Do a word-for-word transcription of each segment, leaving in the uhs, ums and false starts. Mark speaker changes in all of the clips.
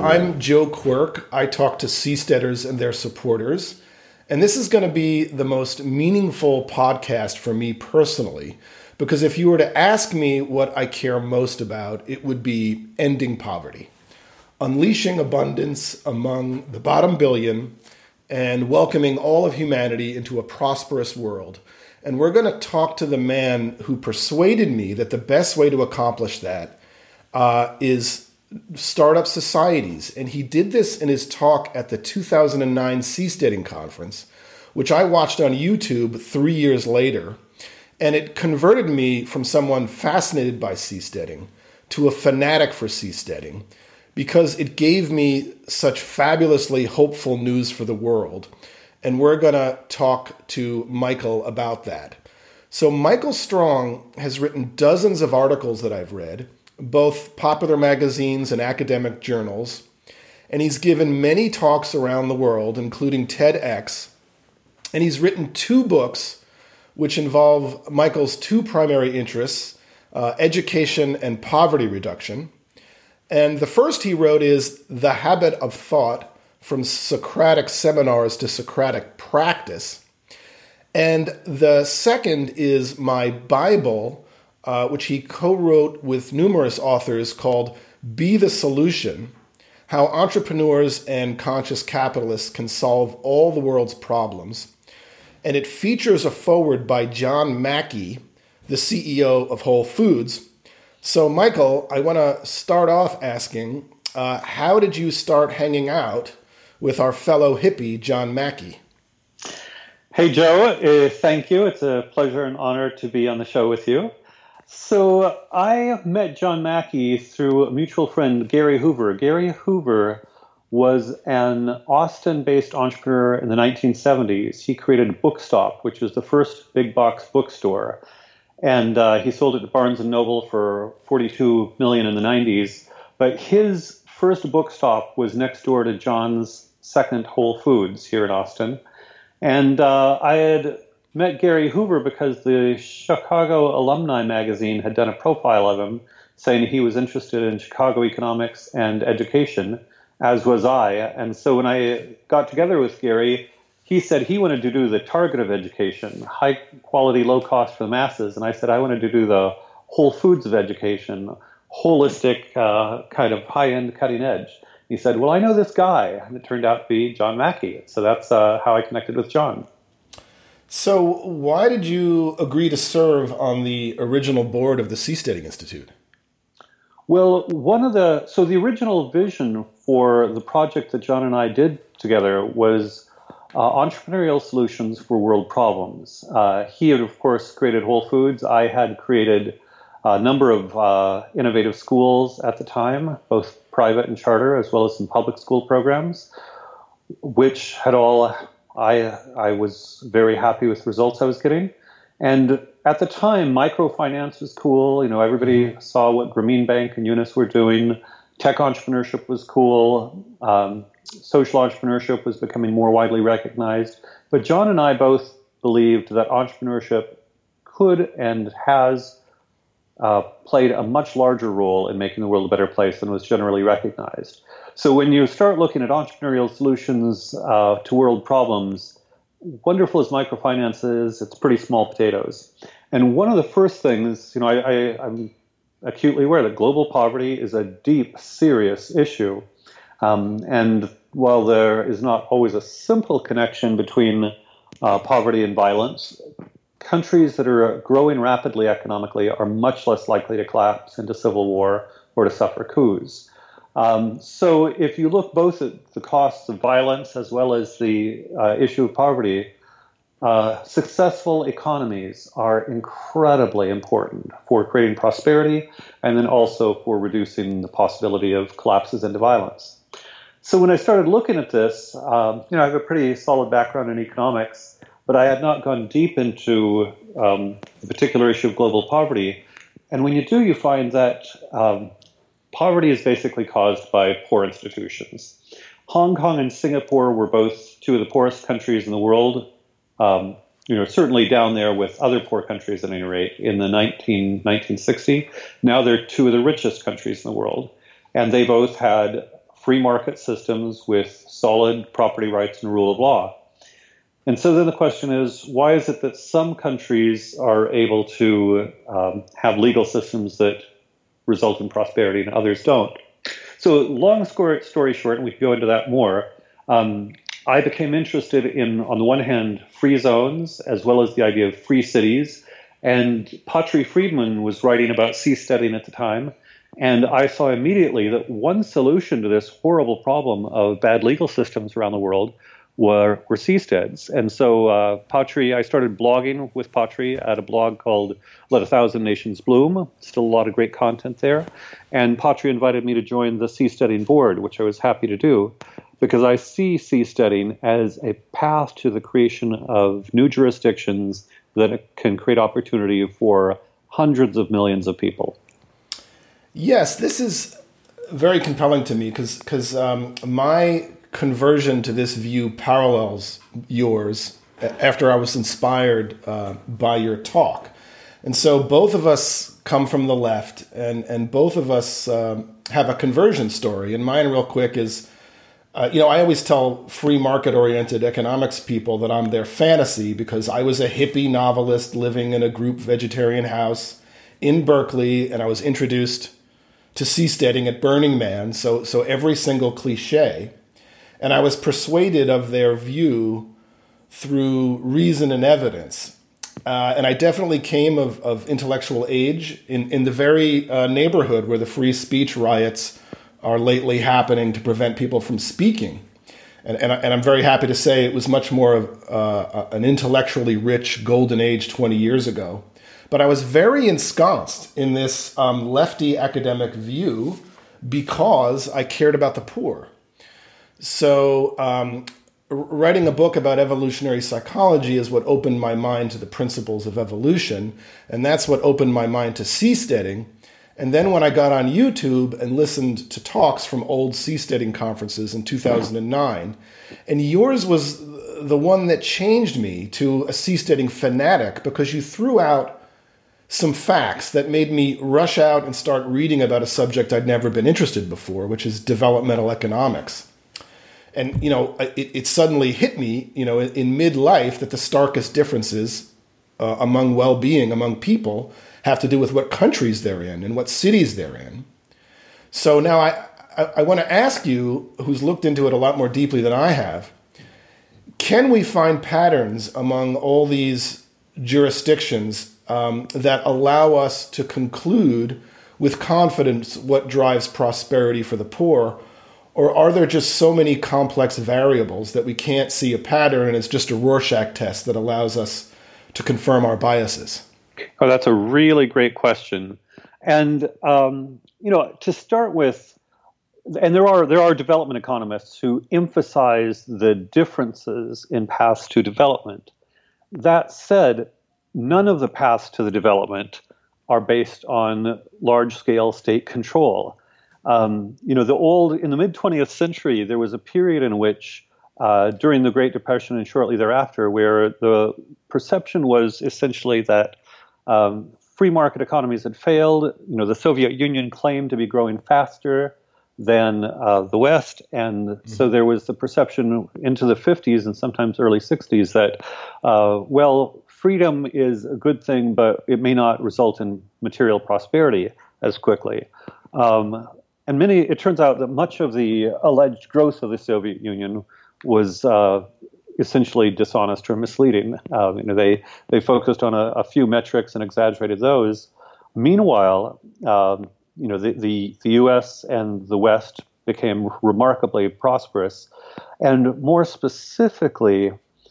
Speaker 1: I'm Joe Quirk. I talk to seasteaders and their supporters. And this is going to be the most meaningful podcast for me personally, because if you were to ask me what I care most about, it would be ending poverty, unleashing abundance among the bottom billion, and welcoming all of humanity into a prosperous world. And we're going to talk to the man who persuaded me that the best way to accomplish that uh, is startup societies. And he did this in his talk at the two thousand nine Seasteading Conference, which I watched on YouTube three years later. And it converted me from someone fascinated by seasteading to a fanatic for seasteading, because it gave me such fabulously hopeful news for the world. And we're going to talk to Michael about that. So Michael Strong has written dozens of articles that I've read, both popular magazines and academic journals. And he's given many talks around the world, including TEDx. And he's written two books which involve Michael's two primary interests, uh, education and poverty reduction. And the first he wrote is The Habit of Thought, From Socratic Seminars to Socratic Practice. And the second is My Bible, uh, which he co-wrote with numerous authors, called Be the Solution: How Entrepreneurs and Conscious Capitalists Can Solve All the World's Problems. And it features a foreword by John Mackey, the C E O of Whole Foods. So, Michael, I want to start off asking, uh, how did you start hanging out with our fellow hippie, John Mackey?
Speaker 2: Hey, Joe. Uh, thank you. It's a pleasure and honor to be on the show with you. So I met John Mackey through a mutual friend, Gary Hoover. Gary Hoover was an Austin-based entrepreneur in the nineteen seventies. He created Bookstop, which was the first big box bookstore. And uh, he sold it to Barnes and Noble for forty-two million dollars in the nineties. But his first bookstop was next door to John's second Whole Foods here in Austin. And uh, I had met Gary Hoover because the Chicago Alumni magazine had done a profile of him, saying he was interested in Chicago economics and education, as was I. And so when I got together with Gary, he said he wanted to do the target of education, high quality, low cost for the masses. And I said I wanted to do the Whole Foods of education, holistic, uh, kind of high-end, cutting edge. He said, well, I know this guy. And it turned out to be John Mackey. So that's uh, how I connected with John.
Speaker 1: So why did you agree to serve on the original board of the Seasteading Institute?
Speaker 2: Well, one of the, so the original vision for the project that John and I did together was uh, entrepreneurial solutions for world problems. Uh, he had, of course, created Whole Foods. I had created a number of uh, innovative schools at the time, both private and charter, as well as some public school programs, which had all, I, I was very happy with the results I was getting. And at the time, microfinance was cool. You know, everybody saw what Grameen Bank and Eunice were doing. Tech entrepreneurship was cool. Um, social entrepreneurship was becoming more widely recognized. But John and I both believed that entrepreneurship could and has uh, played a much larger role in making the world a better place than was generally recognized. So when you start looking at entrepreneurial solutions uh, to world problems, wonderful as microfinance is, it's pretty small potatoes. And one of the first things, you know, I, I, I'm acutely aware that global poverty is a deep, serious issue. Um, and while there is not always a simple connection between uh, poverty and violence, countries that are growing rapidly economically are much less likely to collapse into civil war or to suffer coups. Um, so if you look both at the costs of violence as well as the uh, issue of poverty, uh, successful economies are incredibly important for creating prosperity and then also for reducing the possibility of collapses into violence. So when I started looking at this, um, you know, I have a pretty solid background in economics, but I had not gone deep into um, the particular issue of global poverty. And when you do, you find that um, poverty is basically caused by poor institutions. Hong Kong and Singapore were both two of the poorest countries in the world, um, you know, certainly down there with other poor countries at any rate in the nineteen sixty. Now they're two of the richest countries in the world. And they both had free market systems with solid property rights and rule of law. And so then the question is, why is it that some countries are able to um, have legal systems that result in prosperity and others don't? So long story short, and we can go into that more, um, I became interested in, on the one hand, free zones, as well as the idea of free cities. And Patri Friedman was writing about seasteading at the time. And I saw immediately that one solution to this horrible problem of bad legal systems around the world were, were seasteads. And so uh, Patri, I started blogging with Patri at a blog called Let a Thousand Nations Bloom. Still a lot of great content there. And Patri invited me to join the seasteading board, which I was happy to do, because I see seasteading as a path to the creation of new jurisdictions that can create opportunity for hundreds of millions of people.
Speaker 1: Yes, this is very compelling to me because because um, my conversion to this view parallels yours after I was inspired uh, by your talk. And so both of us come from the left, and, and both of us um, have a conversion story. And mine, real quick, is, uh, you know, I always tell free market-oriented economics people that I'm their fantasy because I was a hippie novelist living in a group vegetarian house in Berkeley, and I was introduced to seasteading at Burning Man, so so every single cliche. And I was persuaded of their view through reason and evidence. Uh, and I definitely came of, of intellectual age in, in the very uh, neighborhood where the free speech riots are lately happening to prevent people from speaking. And, and, I, and I'm very happy to say it was much more of uh, an intellectually rich golden age twenty years ago. But I was very ensconced in this um, lefty academic view because I cared about the poor. So um, writing a book about evolutionary psychology is what opened my mind to the principles of evolution. And that's what opened my mind to seasteading. And then when I got on YouTube and listened to talks from old seasteading conferences in two thousand nine, and yours was the one that changed me to a seasteading fanatic because you threw out some facts that made me rush out and start reading about a subject I'd never been interested before, which is developmental economics. And, you know, it, it suddenly hit me, you know, in, in midlife that the starkest differences uh, among well-being, among people, have to do with what countries they're in and what cities they're in. So now I, I, I want to ask you, who's looked into it a lot more deeply than I have, can we find patterns among all these jurisdictions Um, that allow us to conclude with confidence what drives prosperity for the poor? Or are there just so many complex variables that we can't see a pattern and it's just a Rorschach test that allows us to confirm our biases?
Speaker 2: Oh, that's a really great question. And, um, you know, to start with, and there are there are development economists who emphasize the differences in paths to development. That said, none of the paths to the development are based on large-scale state control. Um, you know, the old in the mid twentieth century, there was a period in which, uh, during the Great Depression and shortly thereafter, where the perception was essentially that um, free market economies had failed. You know, the Soviet Union claimed to be growing faster than uh, the West, and mm-hmm. so there was the perception into the fifties and sometimes early sixties that, uh, well, freedom is a good thing, but it may not result in material prosperity as quickly. Um, and many, it turns out that much of the alleged growth of the Soviet Union was uh, essentially dishonest or misleading. Um, you know, they they focused on a, a few metrics and exaggerated those. Meanwhile, um, you know, the, the the U S and the West became remarkably prosperous, and more specifically,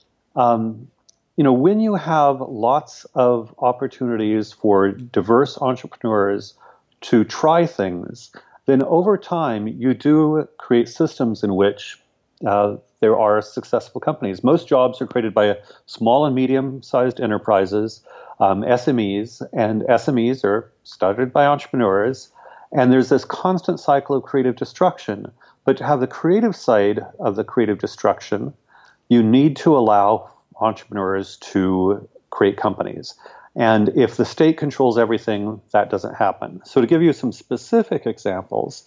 Speaker 2: Um, You know, when you have lots of opportunities for diverse entrepreneurs to try things, then over time you do create systems in which uh, there are successful companies. Most jobs are created by small and medium-sized enterprises, um, S M Es, and S M Es are started by entrepreneurs. And there's this constant cycle of creative destruction. But to have the creative side of the creative destruction, you need to allow entrepreneurs to create companies. And if the state controls everything, that doesn't happen. So to give you some specific examples,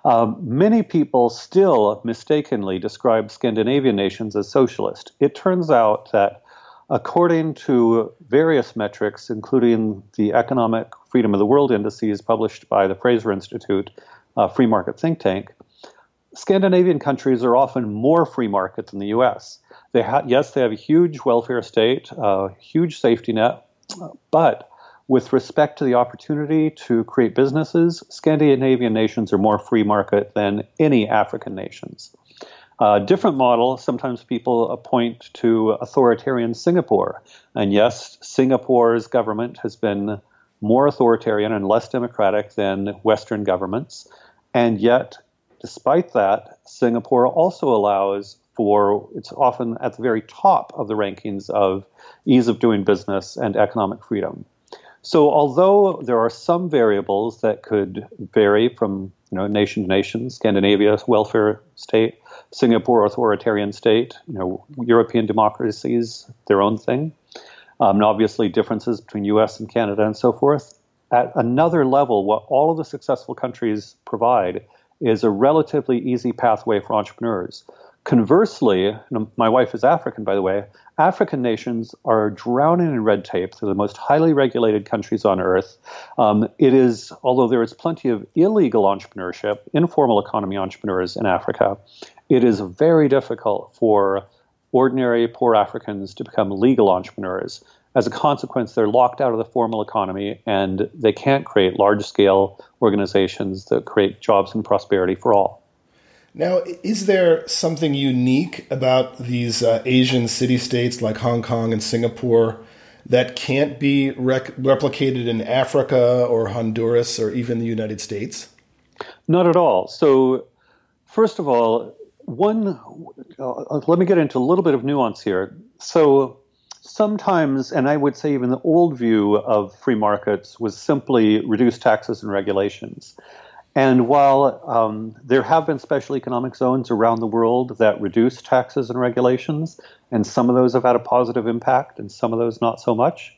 Speaker 2: Um, many people still mistakenly describe Scandinavian nations as socialist. It turns out that according to various metrics, including the Economic Freedom of the World indices published by the Fraser Institute, a free market think tank, Scandinavian countries are often more free market than the U S. They ha- yes, they have a huge welfare state, a huge safety net, but with respect to the opportunity to create businesses, Scandinavian nations are more free market than any African nations. A uh, different model, sometimes people point to authoritarian Singapore. And yes, Singapore's government has been more authoritarian and less democratic than Western governments. And yet, despite that, Singapore also allows for, it's often at the very top of the rankings of ease of doing business and economic freedom. So although there are some variables that could vary from you know, nation to nation, Scandinavia, welfare state, Singapore, authoritarian state, you know, European democracies, their own thing, um, and obviously differences between U S and Canada and so forth. At another level, what all of the successful countries provide is a relatively easy pathway for entrepreneurs. Conversely, you know, my wife is African, by the way, African nations are drowning in red tape. They're the most highly regulated countries on earth. Um, it is, although there is plenty of illegal entrepreneurship, informal economy entrepreneurs in Africa, it is very difficult for ordinary poor Africans to become legal entrepreneurs. As a consequence, they're locked out of the formal economy and they can't create large-scale organizations that create jobs and prosperity for all.
Speaker 1: Now, is there something unique about these uh, Asian city-states like Hong Kong and Singapore that can't be rec- replicated in Africa or Honduras or even the United States?
Speaker 2: Not at all. So, first of all, one, uh, let me get into a little bit of nuance here. So, sometimes, and I would say even the old view of free markets was simply reduce taxes and regulations. And while um, there have been special economic zones around the world that reduce taxes and regulations, and some of those have had a positive impact and some of those not so much,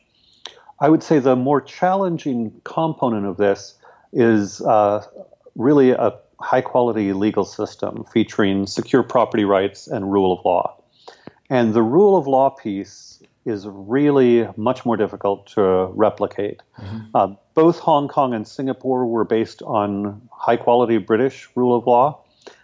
Speaker 2: I would say the more challenging component of this is uh, really a high-quality legal system featuring secure property rights and rule of law. And the rule of law piece is really much more difficult to replicate. Mm-hmm. Uh, both Hong Kong and Singapore were based on high-quality British rule of law.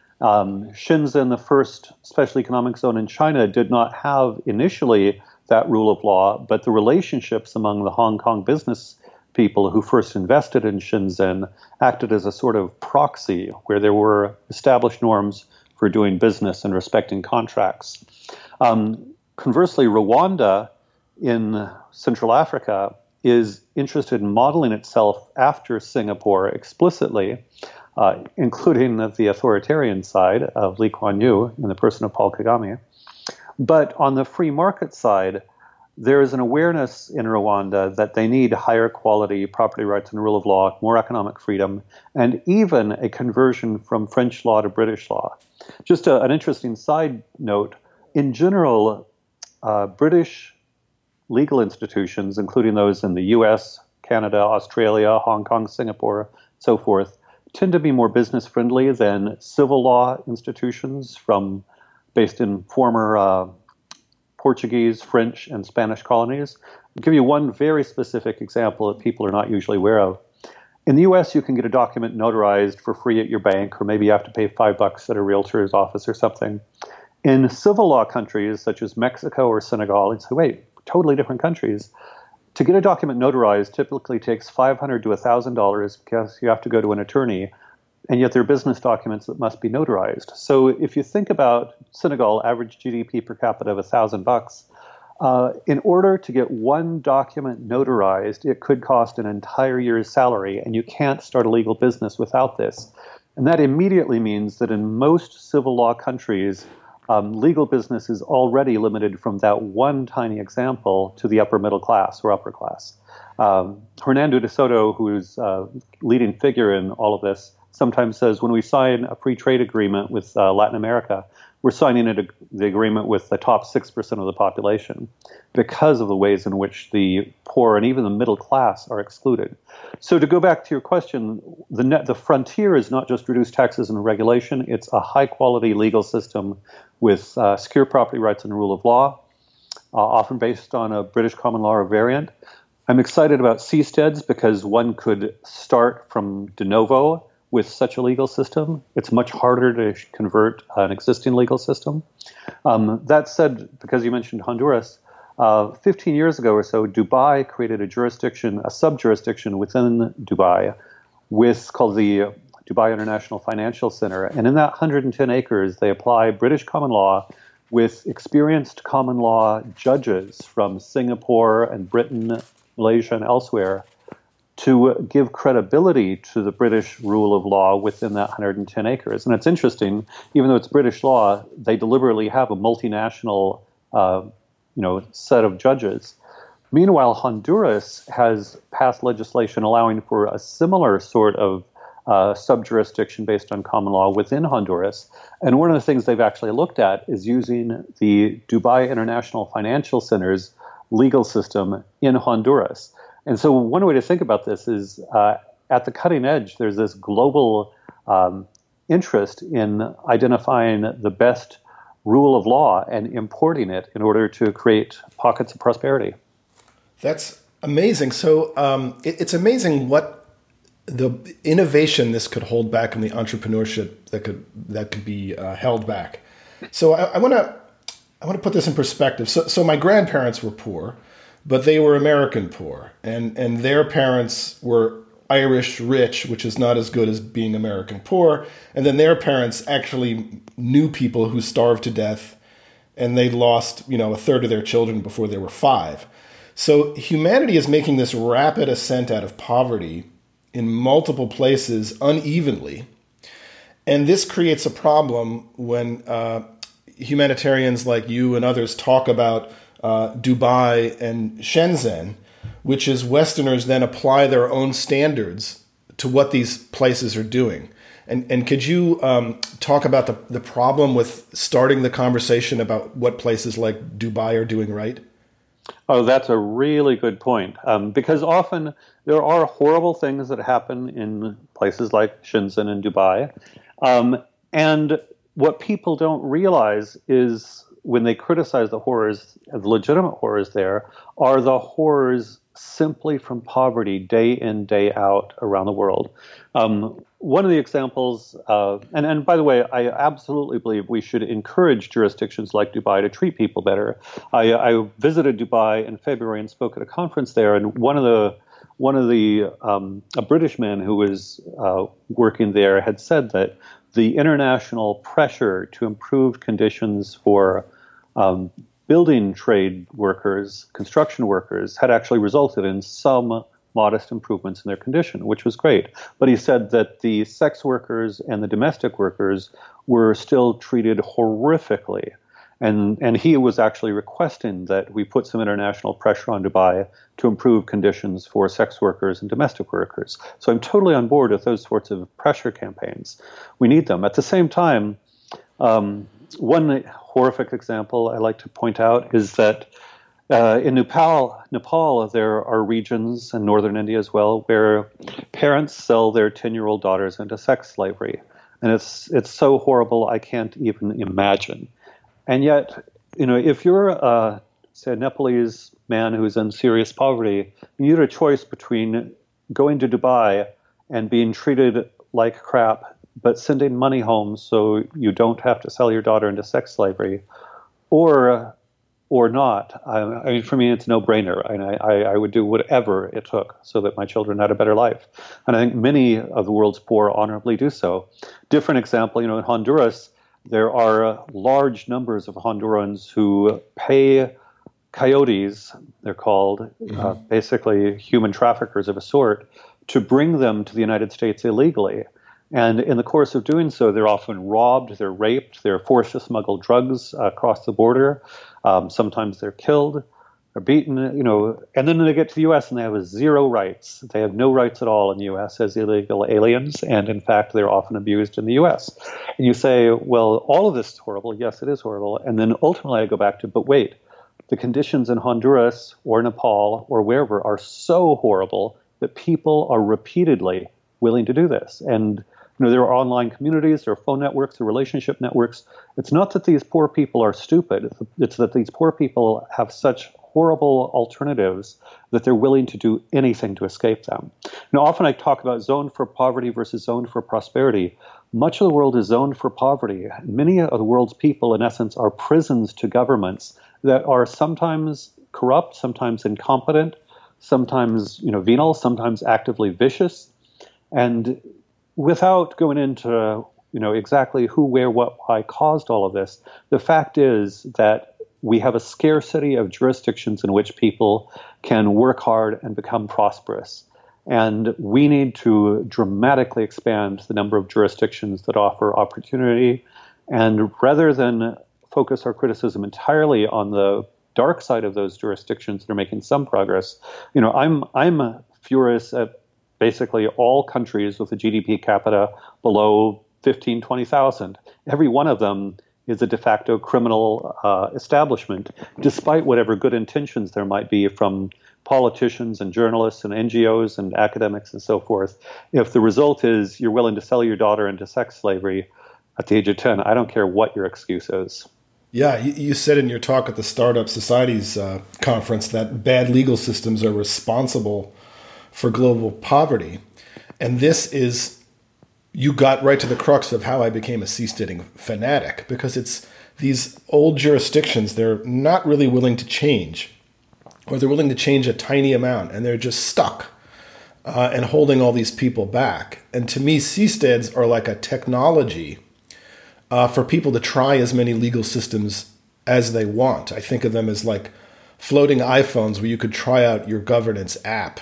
Speaker 2: Um, Shenzhen, the first special economic zone in China, did not have initially that rule of law, but the relationships among the Hong Kong business people who first invested in Shenzhen acted as a sort of proxy where there were established norms for doing business and respecting contracts. Um, conversely, Rwanda in Central Africa is interested in modeling itself after Singapore explicitly, uh, including the authoritarian side of Lee Kuan Yew in the person of Paul Kagame. But on the free market side, there is an awareness in Rwanda that they need higher quality property rights and rule of law, more economic freedom, and even a conversion from French law to British law. Just a, an interesting side note, in general, uh, British legal institutions, including those in the U S, Canada, Australia, Hong Kong, Singapore, so forth, tend to be more business friendly than civil law institutions from based in former uh, Portuguese, French, and Spanish colonies. I'll give you one very specific example that people are not usually aware of. In the U S, you can get a document notarized for free at your bank, or maybe you have to pay five bucks at a realtor's office or something. In civil law countries such as Mexico or Senegal, it's like, wait, totally different countries. To get a document notarized typically takes five hundred dollars to one thousand dollars because you have to go to an attorney, and yet there are business documents that must be notarized. So if you think about Senegal, average G D P per capita of one thousand bucks, uh, in order to get one document notarized, it could cost an entire year's salary, and you can't start a legal business without this. And that immediately means that in most civil law countries, Um, legal business is already limited from that one tiny example to the upper middle class or upper class. Um, Hernando de Soto, who's a leading figure in all of this, sometimes says when we sign a free trade agreement with uh, Latin America, we're signing it, the agreement with the top six percent of the population because of the ways in which the poor and even the middle class are excluded. So to go back to your question, the, net, the frontier is not just reduced taxes and regulation, it's a high-quality legal system with uh, secure property rights and rule of law, uh, often based on a British common law or variant. I'm excited about seasteads because one could start from de novo with such a legal system. It's much harder to convert an existing legal system. Um, that said, because you mentioned Honduras, uh, fifteen years ago or so, Dubai created a jurisdiction, a sub-jurisdiction within Dubai, with called the Dubai International Financial Center. And in that one hundred ten acres, they apply British common law with experienced common law judges from Singapore and Britain, Malaysia, and elsewhere, to give credibility to the British rule of law within that one hundred ten acres. And it's interesting, even though it's British law, they deliberately have a multinational uh, you know, set of judges. Meanwhile, Honduras has passed legislation allowing for a similar sort of uh, sub-jurisdiction based on common law within Honduras. And one of the things they've actually looked at is using the Dubai International Financial Center's legal system in Honduras. And so one way to think about this is uh, at the cutting edge, there's this global um, interest in identifying the best rule of law and importing it in order to create pockets of prosperity.
Speaker 1: That's amazing. So um, it, it's amazing what the innovation this could hold back in the entrepreneurship that could that could be uh, held back. So I want to I want to put this in perspective. So so my grandparents were poor, but they were American poor, and and their parents were Irish rich, which is not as good as being American poor. And then their parents actually knew people who starved to death, and they lost, you know, a third of their children before they were five. So humanity is making this rapid ascent out of poverty in multiple places unevenly. And this creates a problem when uh, humanitarians like you and others talk about uh, Dubai and Shenzhen, which is Westerners then apply their own standards to what these places are doing. And and could you um, talk about the, the problem with starting the conversation about what places like Dubai are doing right?
Speaker 2: Oh, that's a really good point. Um, because often there are horrible things that happen in places like Shenzhen and Dubai. Um, and what people don't realize is when they criticize the horrors, the legitimate horrors there, are the horrors simply from poverty day in, day out around the world. Um, one of the examples, uh, and, and by the way, I absolutely believe we should encourage jurisdictions like Dubai to treat people better. I, I visited Dubai in February and spoke at a conference there, and one of the one of the um, a British man who was uh, working there had said that the international pressure to improve conditions for um, building trade workers, construction workers, had actually resulted in some modest improvements in their condition, which was great. But he said that the sex workers and the domestic workers were still treated horrifically. And, and he was actually requesting that we put some international pressure on Dubai to improve conditions for sex workers and domestic workers. So I'm totally on board with those sorts of pressure campaigns. We need them. At the same time, um, one horrific example I like to point out is that uh, in Nepal, Nepal, there are regions in northern India as well where parents sell their ten-year-old daughters into sex slavery. And it's it's so horrible I can't even imagine. And yet, you know, if you're, uh, say, a Nepalese man who's in serious poverty, you had a choice between going to Dubai and being treated like crap, but sending money home so you don't have to sell your daughter into sex slavery, or or not. I, I mean, for me, it's a no-brainer. And I, I, I would do whatever it took so that my children had a better life. And I think many of the world's poor honorably do so. Different example, you know, in Honduras, there are large numbers of Hondurans who pay coyotes, they're called, mm-hmm. uh, basically human traffickers of a sort, to bring them to the United States illegally. And in the course of doing so, they're often robbed, they're raped, they're forced to smuggle drugs uh, across the border. Um, sometimes they're killed. are beaten, you know, and then they get to the U S and they have zero rights. They have no rights at all in the U S as illegal aliens, and in fact, they're often abused in the U S. And you say, well, all of this is horrible. Yes, it is horrible. And then ultimately I go back to, but wait, the conditions in Honduras or Nepal or wherever are so horrible that people are repeatedly willing to do this. And you know, there are online communities, there are phone networks, there are relationship networks. It's not that these poor people are stupid. It's that these poor people have such horrible alternatives that they're willing to do anything to escape them. Now, often I talk about zone for poverty versus zone for prosperity. Much of the world is zoned for poverty. Many of the world's people, in essence, are prisons to governments that are sometimes corrupt, sometimes incompetent, sometimes, you know, venal, sometimes actively vicious. And without going into, you know, exactly who, where, what, why caused all of this, the fact is that we have a scarcity of jurisdictions in which people can work hard and become prosperous. And we need to dramatically expand the number of jurisdictions that offer opportunity. And rather than focus our criticism entirely on the dark side of those jurisdictions that are making some progress, you know, I'm I'm furious at basically all countries with a G D P capita below fifteen, twenty thousand. Every one of them is a de facto criminal uh, establishment, despite whatever good intentions there might be from politicians and journalists and N G Os and academics and so forth. If the result is you're willing to sell your daughter into sex slavery at the age of ten, I don't care what your excuse is.
Speaker 1: Yeah, you said in your talk at the Startup Societies uh, conference that bad legal systems are responsible for global poverty. And this is, you got right to the crux of how I became a seasteading fanatic, because it's these old jurisdictions, they're not really willing to change, or they're willing to change a tiny amount, and they're just stuck uh, and holding all these people back. And to me, seasteads are like a technology uh, for people to try as many legal systems as they want. I think of them as like floating iPhones where you could try out your governance app.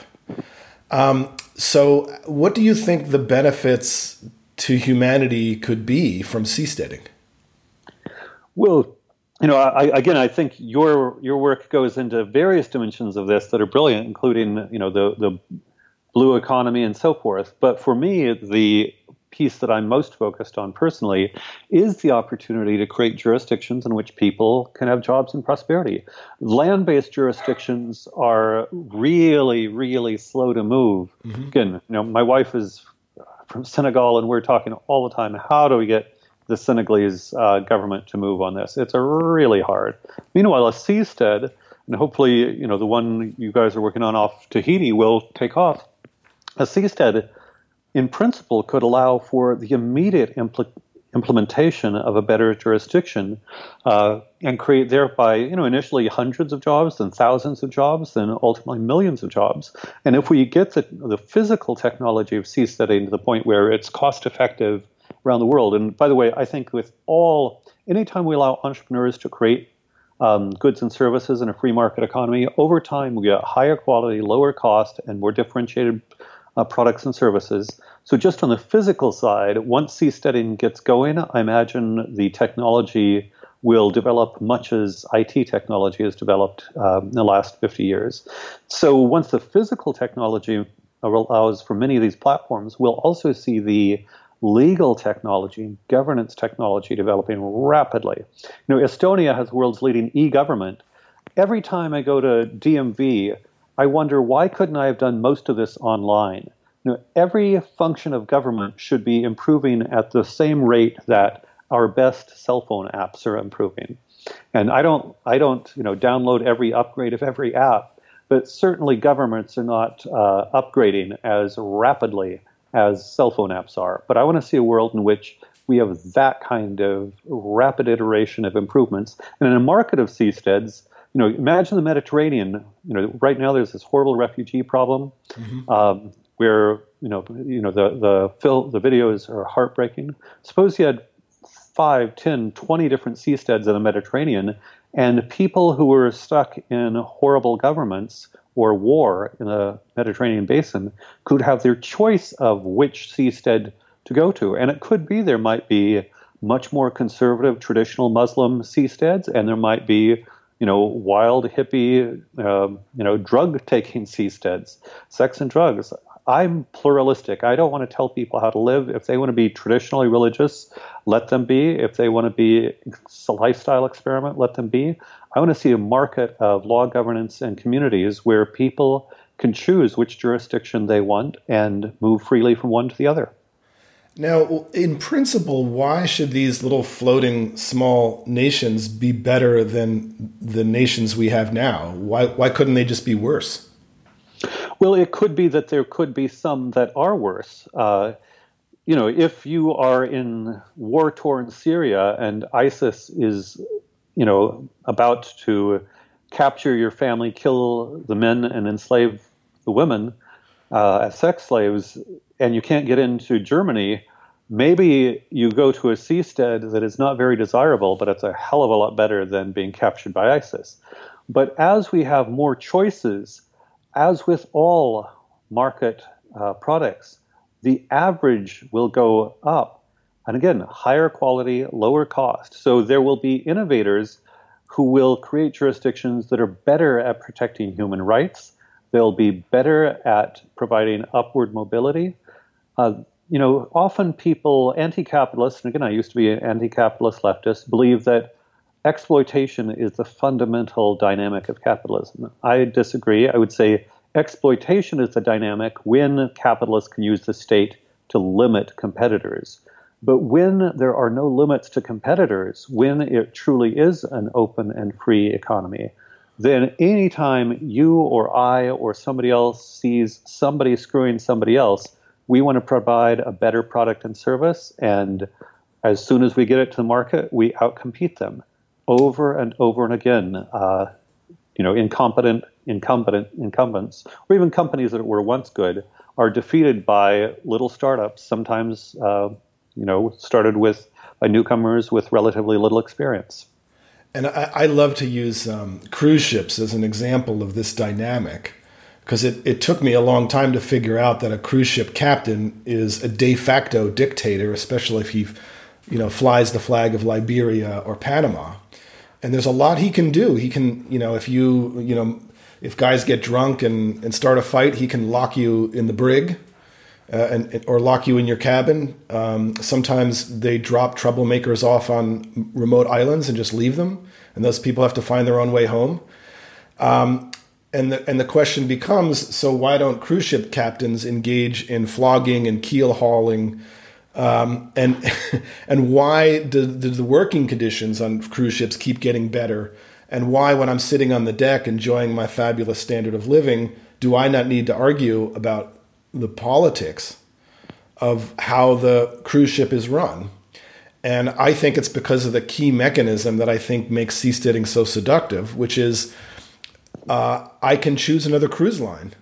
Speaker 1: Um, so what do you think the benefits to humanity could be from seasteading?
Speaker 2: Well, you know, I, again, I think your your work goes into various dimensions of this that are brilliant, including, you know, the, the blue economy and so forth. But for me, the piece that I'm most focused on personally is the opportunity to create jurisdictions in which people can have jobs and prosperity. Land-based jurisdictions are really, really slow to move. Mm-hmm. Again, you know, my wife is from Senegal, and we're talking all the time, how do we get the Senegalese uh, government to move on this? It's a really hard. Meanwhile, a seastead, and hopefully, you know, the one you guys are working on off Tahiti will take off. A seastead, in principle, could allow for the immediate impl- implementation of a better jurisdiction uh, and create thereby, you know, initially hundreds of jobs, then thousands of jobs, then ultimately millions of jobs. And if we get the, the physical technology of seasteading to the point where it's cost effective around the world, and by the way, I think with all, anytime we allow entrepreneurs to create um, goods and services in a free market economy, over time we get higher quality, lower cost, and more differentiated Uh, products and services. So just on the physical side, once seasteading gets going, I imagine the technology will develop much as I T technology has developed um, in the last fifty years. So once the physical technology allows for many of these platforms, we'll also see the legal technology, governance technology developing rapidly. You know, Estonia has the world's leading e-government. Every time I go to D M V, I wonder, why couldn't I have done most of this online? You know, every function of government should be improving at the same rate that our best cell phone apps are improving. And I don't, I don't, you know, download every upgrade of every app, but certainly governments are not uh, upgrading as rapidly as cell phone apps are. But I want to see a world in which we have that kind of rapid iteration of improvements. And in a market of seasteads, you know, imagine the Mediterranean. You know, right now there's this horrible refugee problem, mm-hmm. um, where you know, you know, the the fil- the videos are heartbreaking. Suppose you had five, ten, twenty different seasteads in the Mediterranean, and people who were stuck in horrible governments or war in the Mediterranean basin could have their choice of which seastead to go to, and it could be there might be much more conservative traditional Muslim seasteads, and there might be, you know, wild hippie, um, you know, drug-taking seasteads, sex and drugs. I'm pluralistic. I don't want to tell people how to live. If they want to be traditionally religious, let them be. If they want to be a lifestyle experiment, let them be. I want to see a market of law governance and communities where people can choose which jurisdiction they want and move freely from one to the other.
Speaker 1: Now, in principle, why should these little floating small nations be better than the nations we have now? Why, why couldn't they just be worse?
Speaker 2: Well, it could be that there could be some that are worse. Uh, you know, if you are in war-torn Syria and ISIS is, you know, about to capture your family, kill the men, and enslave the women uh, as sex slaves, and you can't get into Germany, maybe you go to a seastead that is not very desirable, but it's a hell of a lot better than being captured by ISIS. But as we have more choices, as with all market uh, products, the average will go up. And again, higher quality, lower cost. So there will be innovators who will create jurisdictions that are better at protecting human rights. They'll be better at providing upward mobility. Uh, you know, often people, anti-capitalists, and again, I used to be an anti-capitalist leftist, believe that exploitation is the fundamental dynamic of capitalism. I disagree. I would say exploitation is the dynamic when capitalists can use the state to limit competitors. But when there are no limits to competitors, when it truly is an open and free economy, then anytime you or I or somebody else sees somebody screwing somebody else, we want to provide a better product and service. And as soon as we get it to the market, we outcompete them over and over and again. Uh, you know, incompetent, incumbent, incumbents, or even companies that were once good are defeated by little startups, sometimes, uh, you know, started with by newcomers with relatively little experience.
Speaker 1: And I, I love to use um, cruise ships as an example of this dynamic, because it, it took me a long time to figure out that a cruise ship captain is a de facto dictator, especially if he, you know, flies the flag of Liberia or Panama. And there's a lot he can do. He can, you know, if you, you know, if guys get drunk and, and start a fight, he can lock you in the brig uh, and or lock you in your cabin. Um, sometimes they drop troublemakers off on remote islands and just leave them, and those people have to find their own way home. Um, and the and the question becomes: so why don't cruise ship captains engage in flogging and keel hauling? Um, and and why do, do the working conditions on cruise ships keep getting better? And why, when I'm sitting on the deck enjoying my fabulous standard of living, do I not need to argue about the politics of how the cruise ship is run? And I think it's because of the key mechanism that I think makes seasteading so seductive, which is uh, I can choose another cruise line.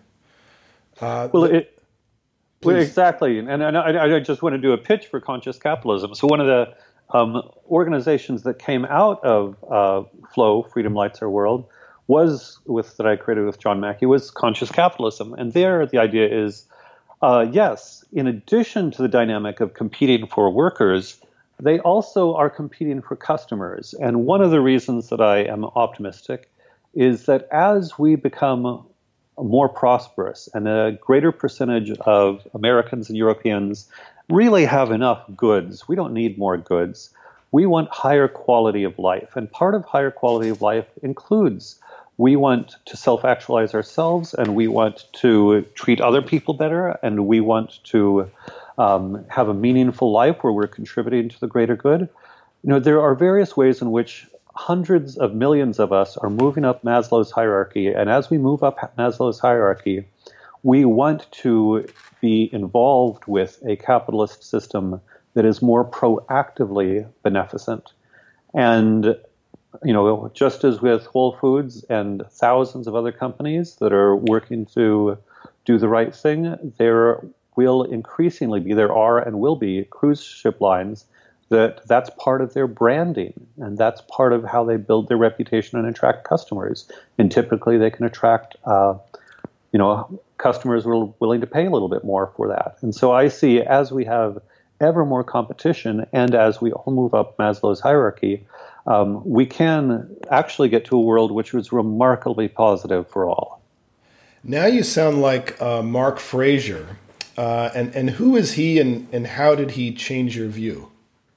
Speaker 1: Uh,
Speaker 2: well, it. Well, exactly. And, and I, I just want to do a pitch for conscious capitalism. So one of the um, organizations that came out of uh, Flow, Freedom Lights Our World, was with that I created with John Mackey, was conscious capitalism. And there the idea is, uh, yes, in addition to the dynamic of competing for workers, they also are competing for customers. And one of the reasons that I am optimistic is that as we become more prosperous and a greater percentage of Americans and Europeans really have enough goods. We don't need more goods. We want higher quality of life. And part of higher quality of life includes we want to self-actualize ourselves, and we want to treat other people better, and we want to um, have a meaningful life where we're contributing to the greater good. You know, there are various ways in which hundreds of millions of us are moving up Maslow's hierarchy. And as we move up Maslow's hierarchy, we want to be involved with a capitalist system that is more proactively beneficent. And, you know, just as with Whole Foods and thousands of other companies that are working to do the right thing, there will increasingly be, there are and will be cruise ship lines that that's part of their branding, and that's part of how they build their reputation and attract customers. And typically they can attract, uh, you know, customers who are willing to pay a little bit more for that. And so I see as we have ever more competition and as we all move up Maslow's hierarchy, um, we can actually get to a world which was remarkably positive for all.
Speaker 1: Now you sound like uh, Mark Fraser. Uh, and, and who is he, and, and how did he change your view?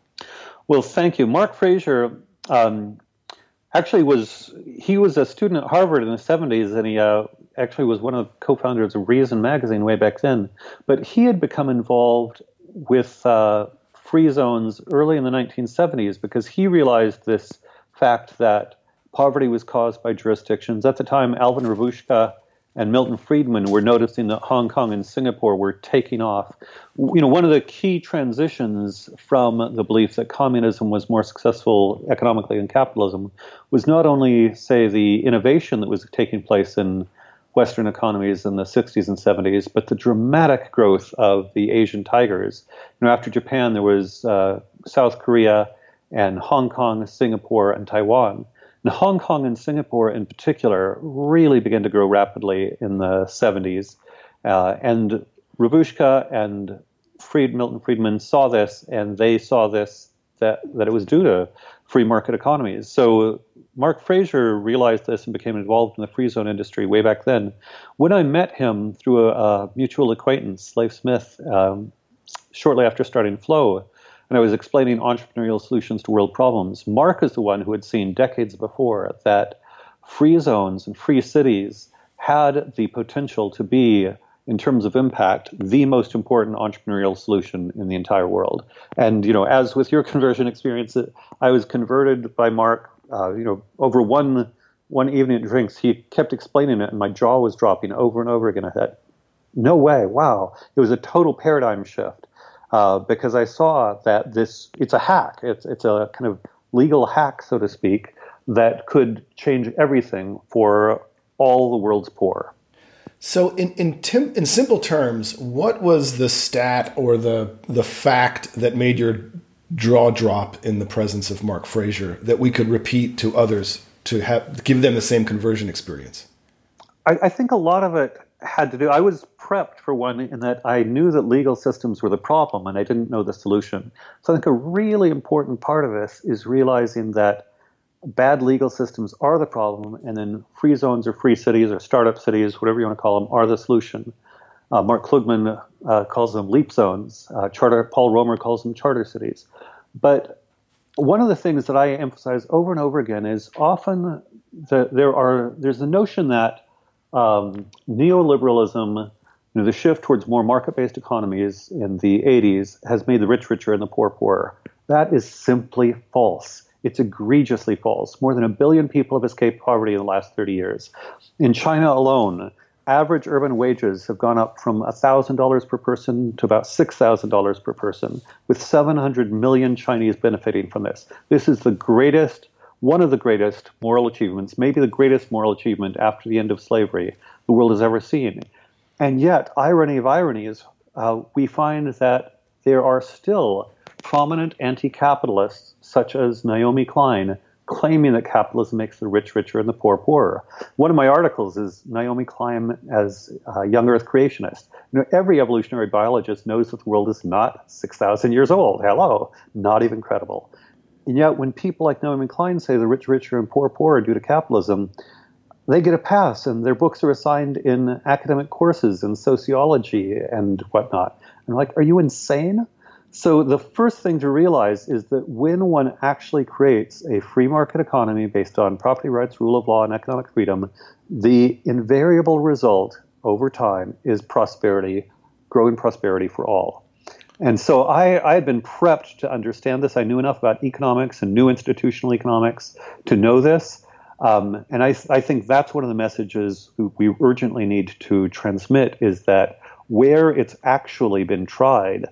Speaker 2: Well, thank you. Mark Fraser um, actually was, he was a student at Harvard in the seventies, and he uh, actually was one of the co-founders of Reason magazine way back then. But he had become involved with uh, free zones early in the nineteen seventies because he realized this fact that poverty was caused by jurisdictions. At the time, Alvin Ravushka and Milton Friedman were noticing that Hong Kong and Singapore were taking off. You know, one of the key transitions from the belief that communism was more successful economically than capitalism was not only, say, the innovation that was taking place in Western economies in the sixties and seventies, but the dramatic growth of the Asian tigers. You know, after Japan, there was uh, South Korea and Hong Kong, Singapore, and Taiwan. And Hong Kong and Singapore in particular really began to grow rapidly in the seventies. Uh, and Ravushka and Fried, Milton Friedman saw this, and they saw this, that, that it was due to free market economies. So Mark Fraser realized this and became involved in the free zone industry way back then. When I met him through a, a mutual acquaintance, Leif Smith, um, shortly after starting Flow, and I was explaining entrepreneurial solutions to world problems, Mark is the one who had seen decades before that free zones and free cities had the potential to be, in terms of impact, the most important entrepreneurial solution in the entire world. And, you know, as with your conversion experience, I was converted by Mark, uh, you know, over one one evening at drinks. He kept explaining it, and my jaw was dropping over and over again. I thought, no way, wow. It was a total paradigm shift. Uh, because I saw that this, it's a hack. It's it's a kind of legal hack, so to speak, that could change everything for all the world's poor.
Speaker 1: So in in, tim, in simple terms, what was the stat or the the fact that made your jaw drop in the presence of Mark Fraser that we could repeat to others to have give them the same conversion experience?
Speaker 2: I, I think a lot of it had to do, I was prepped for one in that I knew that legal systems were the problem and I didn't know the solution. So I think a really important part of this is realizing that bad legal systems are the problem, and then free zones or free cities or startup cities, whatever you want to call them, are the solution. Uh, Mark Klugman uh, calls them leap zones. Uh, charter, Paul Romer calls them charter cities. But one of the things that I emphasize over and over again is often the, there are there's the notion that Um, neoliberalism, you know, the shift towards more market-based economies in the eighties has made the rich richer and the poor poorer. That is simply false. It's egregiously false. More than a billion people have escaped poverty in the last thirty years. In China alone, average urban wages have gone up from one thousand dollars per person to about six thousand dollars per person, with seven hundred million Chinese benefiting from this. This is the greatest one of the greatest moral achievements, maybe the greatest moral achievement after the end of slavery the world has ever seen. And yet, irony of ironies, uh, we find that there are still prominent anti-capitalists, such as Naomi Klein, claiming that capitalism makes the rich richer and the poor poorer. One of my articles is Naomi Klein as a young earth creationist. You know, every evolutionary biologist knows that the world is not six thousand years old. Hello, not even credible. And yet, when people like Naomi Klein say the rich richer and poor poorer due to capitalism, they get a pass, and their books are assigned in academic courses in sociology and whatnot. And I'm like, are you insane? So the first thing to realize is that when one actually creates a free market economy based on property rights, rule of law, and economic freedom, the invariable result over time is prosperity, growing prosperity for all. And so I, I had been prepped to understand this. I knew enough about economics and new institutional economics to know this. Um, and I, I think that's one of the messages we urgently need to transmit, is that where it's actually been tried,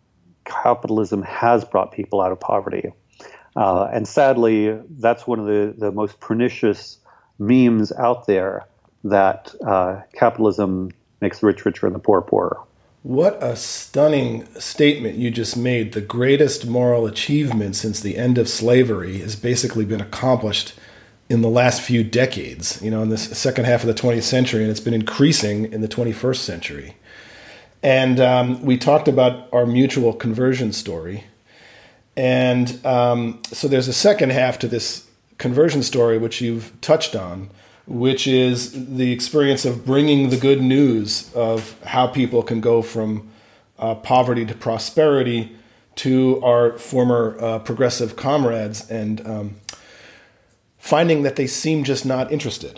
Speaker 2: capitalism has brought people out of poverty. Uh, and sadly, that's one of the, the most pernicious memes out there, that uh, capitalism makes the rich richer and the poor poorer.
Speaker 1: What a stunning statement you just made. The greatest moral achievement since the end of slavery has basically been accomplished in the last few decades, you know, in the second half of the twentieth century, and it's been increasing in the twenty-first century. And um, we talked about our mutual conversion story. And um, so there's a second half to this conversion story, which you've touched on, which is the experience of bringing the good news of how people can go from uh, poverty to prosperity to our former uh, progressive comrades, and um, finding that they seem just not interested.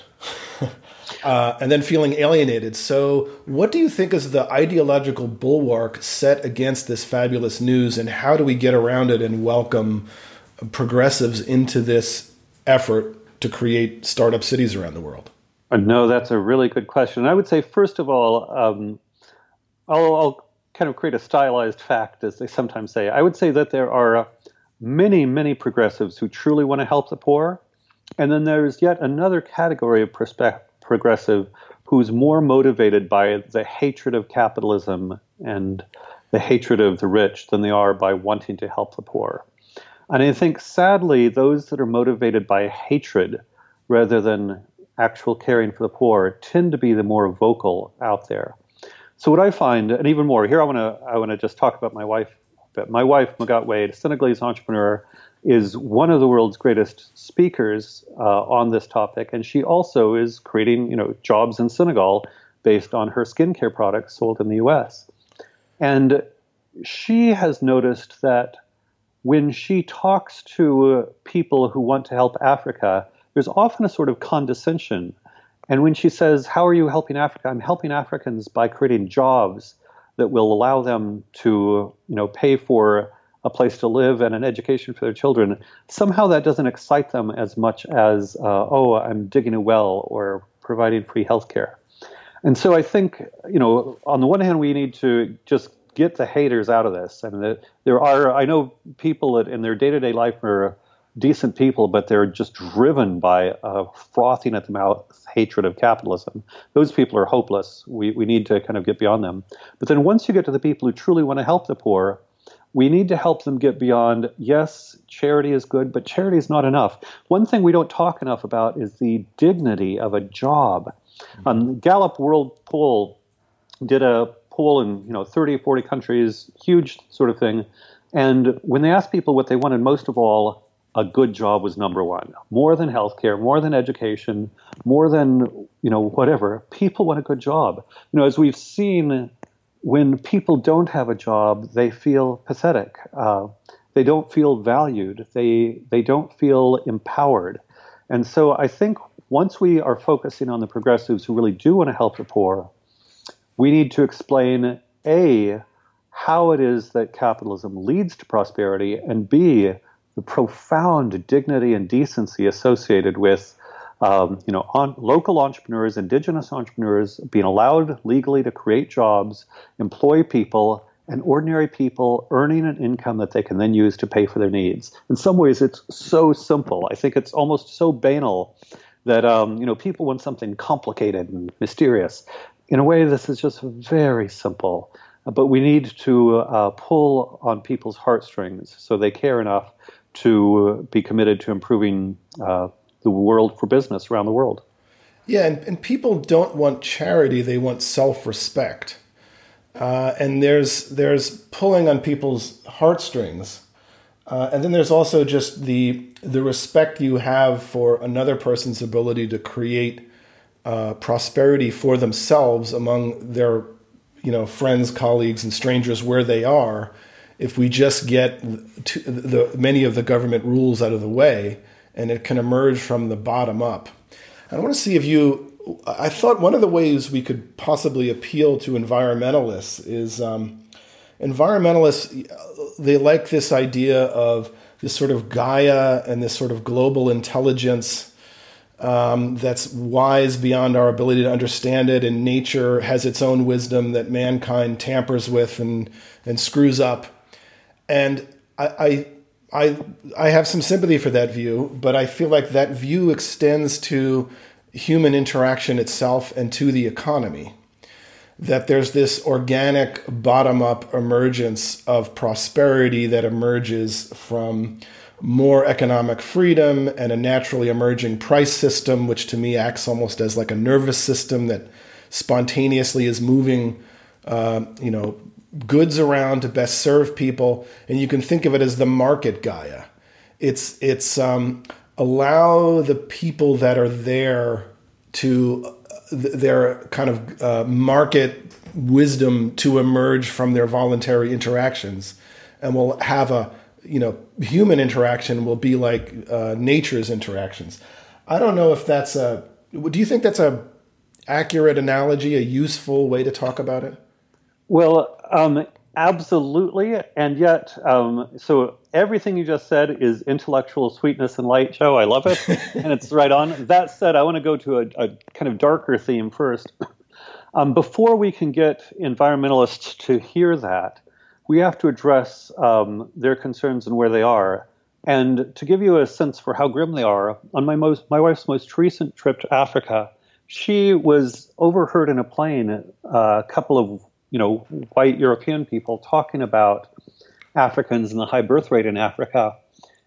Speaker 1: Uh, and then feeling alienated. So what do you think is the ideological bulwark set against this fabulous news, and how do we get around it and welcome progressives into this effort to create startup cities around the world?
Speaker 2: No, that's a really good question. I would say, first of all, um, I'll, I'll kind of create a stylized fact, as they sometimes say. I would say that there are many, many progressives who truly want to help the poor. And then there's yet another category of perspective. Progressive who's more motivated by the hatred of capitalism and the hatred of the rich than they are by wanting to help the poor. And I think, sadly, those that are motivated by hatred rather than actual caring for the poor tend to be the more vocal out there. So what I find, and even more, here I want to I want to just talk about my wife a bit. My wife, Magatte Wade, a Senegalese entrepreneur, is one of the world's greatest speakers uh, on this topic, and she also is creating, you know, jobs in Senegal based on her skincare products sold in the U S. And she has noticed that when she talks to people who want to help Africa, there's often a sort of condescension. And when she says, "How are you helping Africa?" "I'm helping Africans by creating jobs that will allow them to, you know, pay for a place to live and an education for their children," somehow that doesn't excite them as much as, uh, oh, I'm digging a well or providing free healthcare. And so I think, you know, on the one hand, we need to just get the haters out of this. And the, there are, I know people that in their day-to-day life are decent people, but they're just driven by uh, frothing at the mouth hatred of capitalism. Those people are hopeless. We, we need to kind of get beyond them. But then once you get to the people who truly want to help the poor, we need to help them get beyond, yes, charity is good, but charity is not enough. One thing we don't talk enough about is the dignity of a job. Mm-hmm. Um, Gallup World Poll did a poll in, you know, thirty, forty countries, huge sort of thing. And when they asked people what they wanted most of all, a good job was number one. More than healthcare, more than education, more than, you know, whatever. People want a good job. You know, as we've seen, when people don't have a job, they feel pathetic. Uh, they don't feel valued. They they don't feel empowered. And so I think once we are focusing on the progressives who really do want to help the poor, we need to explain, A, how it is that capitalism leads to prosperity, and B, the profound dignity and decency associated with Um, you know, on, local entrepreneurs, indigenous entrepreneurs being allowed legally to create jobs, employ people, and ordinary people earning an income that they can then use to pay for their needs. In some ways, it's so simple. I think it's almost so banal that, um, you know, people want something complicated and mysterious. In a way, this is just very simple. But we need to uh, pull on people's heartstrings so they care enough to be committed to improving uh the world for business around the world.
Speaker 1: Yeah, and, and people don't want charity; they want self-respect. Uh, and there's there's pulling on people's heartstrings, uh, and then there's also just the the respect you have for another person's ability to create uh, prosperity for themselves among their, you know, friends, colleagues, and strangers where they are. If we just get to the many of the government rules out of the way, and it can emerge from the bottom up. I want to see if you, I thought one of the ways we could possibly appeal to environmentalists is um, environmentalists, they like this idea of this sort of Gaia and this sort of global intelligence um, that's wise beyond our ability to understand it, and nature has its own wisdom that mankind tampers with and, and screws up. And I, I I I have some sympathy for that view, but I feel like that view extends to human interaction itself and to the economy. That there's this organic bottom-up emergence of prosperity that emerges from more economic freedom and a naturally emerging price system, which to me acts almost as like a nervous system that spontaneously is moving, uh, you know, goods around to best serve people, and you can think of it as the market Gaia. It's it's um, allow the people that are there to uh, their kind of uh, market wisdom to emerge from their voluntary interactions, and we'll have a you know human interaction will be like uh, nature's interactions. I don't know if that's a. Do you think that's a accurate analogy, a useful way to talk about it?
Speaker 2: Well, um, absolutely. And yet, um, so everything you just said is intellectual sweetness and light, Joe. I love it. And it's right on. That said, I want to go to a, a kind of darker theme first. Um, before we can get environmentalists to hear that, we have to address um, their concerns and where they are. And to give you a sense for how grim they are, on my most my wife's most recent trip to Africa, she was overheard in a plane uh, a couple of you know white European people talking about Africans and the high birth rate in Africa.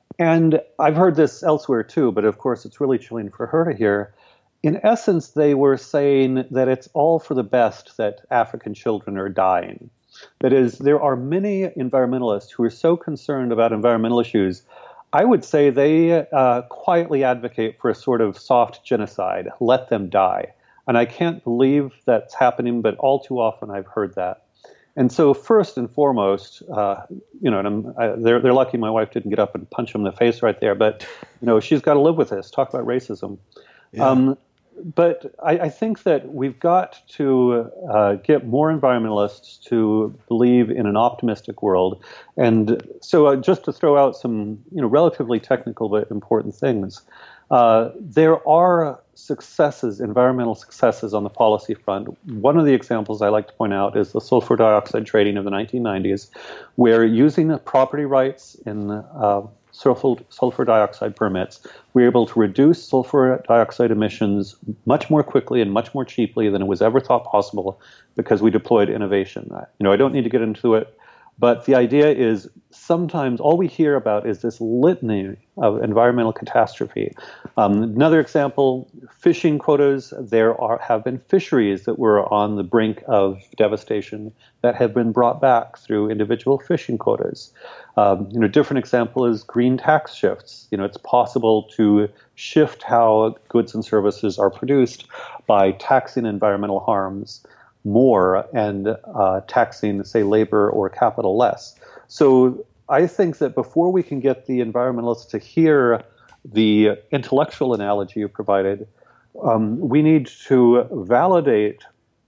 Speaker 2: And I've heard this elsewhere too, but of course it's really chilling for her to hear. In essence, they were saying that it's all for the best that African children are dying. That is, there are many environmentalists who are so concerned about environmental issues, I would say they uh, quietly advocate for a sort of soft genocide, let them die. And I can't believe that's happening, but all too often I've heard that. And so first and foremost, uh, you know, and I'm, I, they're, they're lucky my wife didn't get up and punch him in the face right there, but, you know, she's got to live with this. Talk about racism. Yeah. Um, But I, I think that we've got to uh, get more environmentalists to believe in an optimistic world. And so uh, just to throw out some you know, relatively technical but important things, uh, there are successes, environmental successes on the policy front. One of the examples I like to point out is the sulfur dioxide trading of the nineteen nineties, where using the property rights in uh, Sulfur, sulfur dioxide permits, we were able to reduce sulfur dioxide emissions much more quickly and much more cheaply than it was ever thought possible because we deployed innovation. You know, I don't need to get into it, but the idea is sometimes all we hear about is this litany of environmental catastrophe. Um, another example, fishing quotas. There are have been fisheries that were on the brink of devastation that have been brought back through individual fishing quotas. Um, you know, different example is green tax shifts. You know, it's possible to shift how goods and services are produced by taxing environmental harms more and uh, taxing, say, labor or capital less. So I think that before we can get the environmentalists to hear the intellectual analogy you provided, um, we need to validate,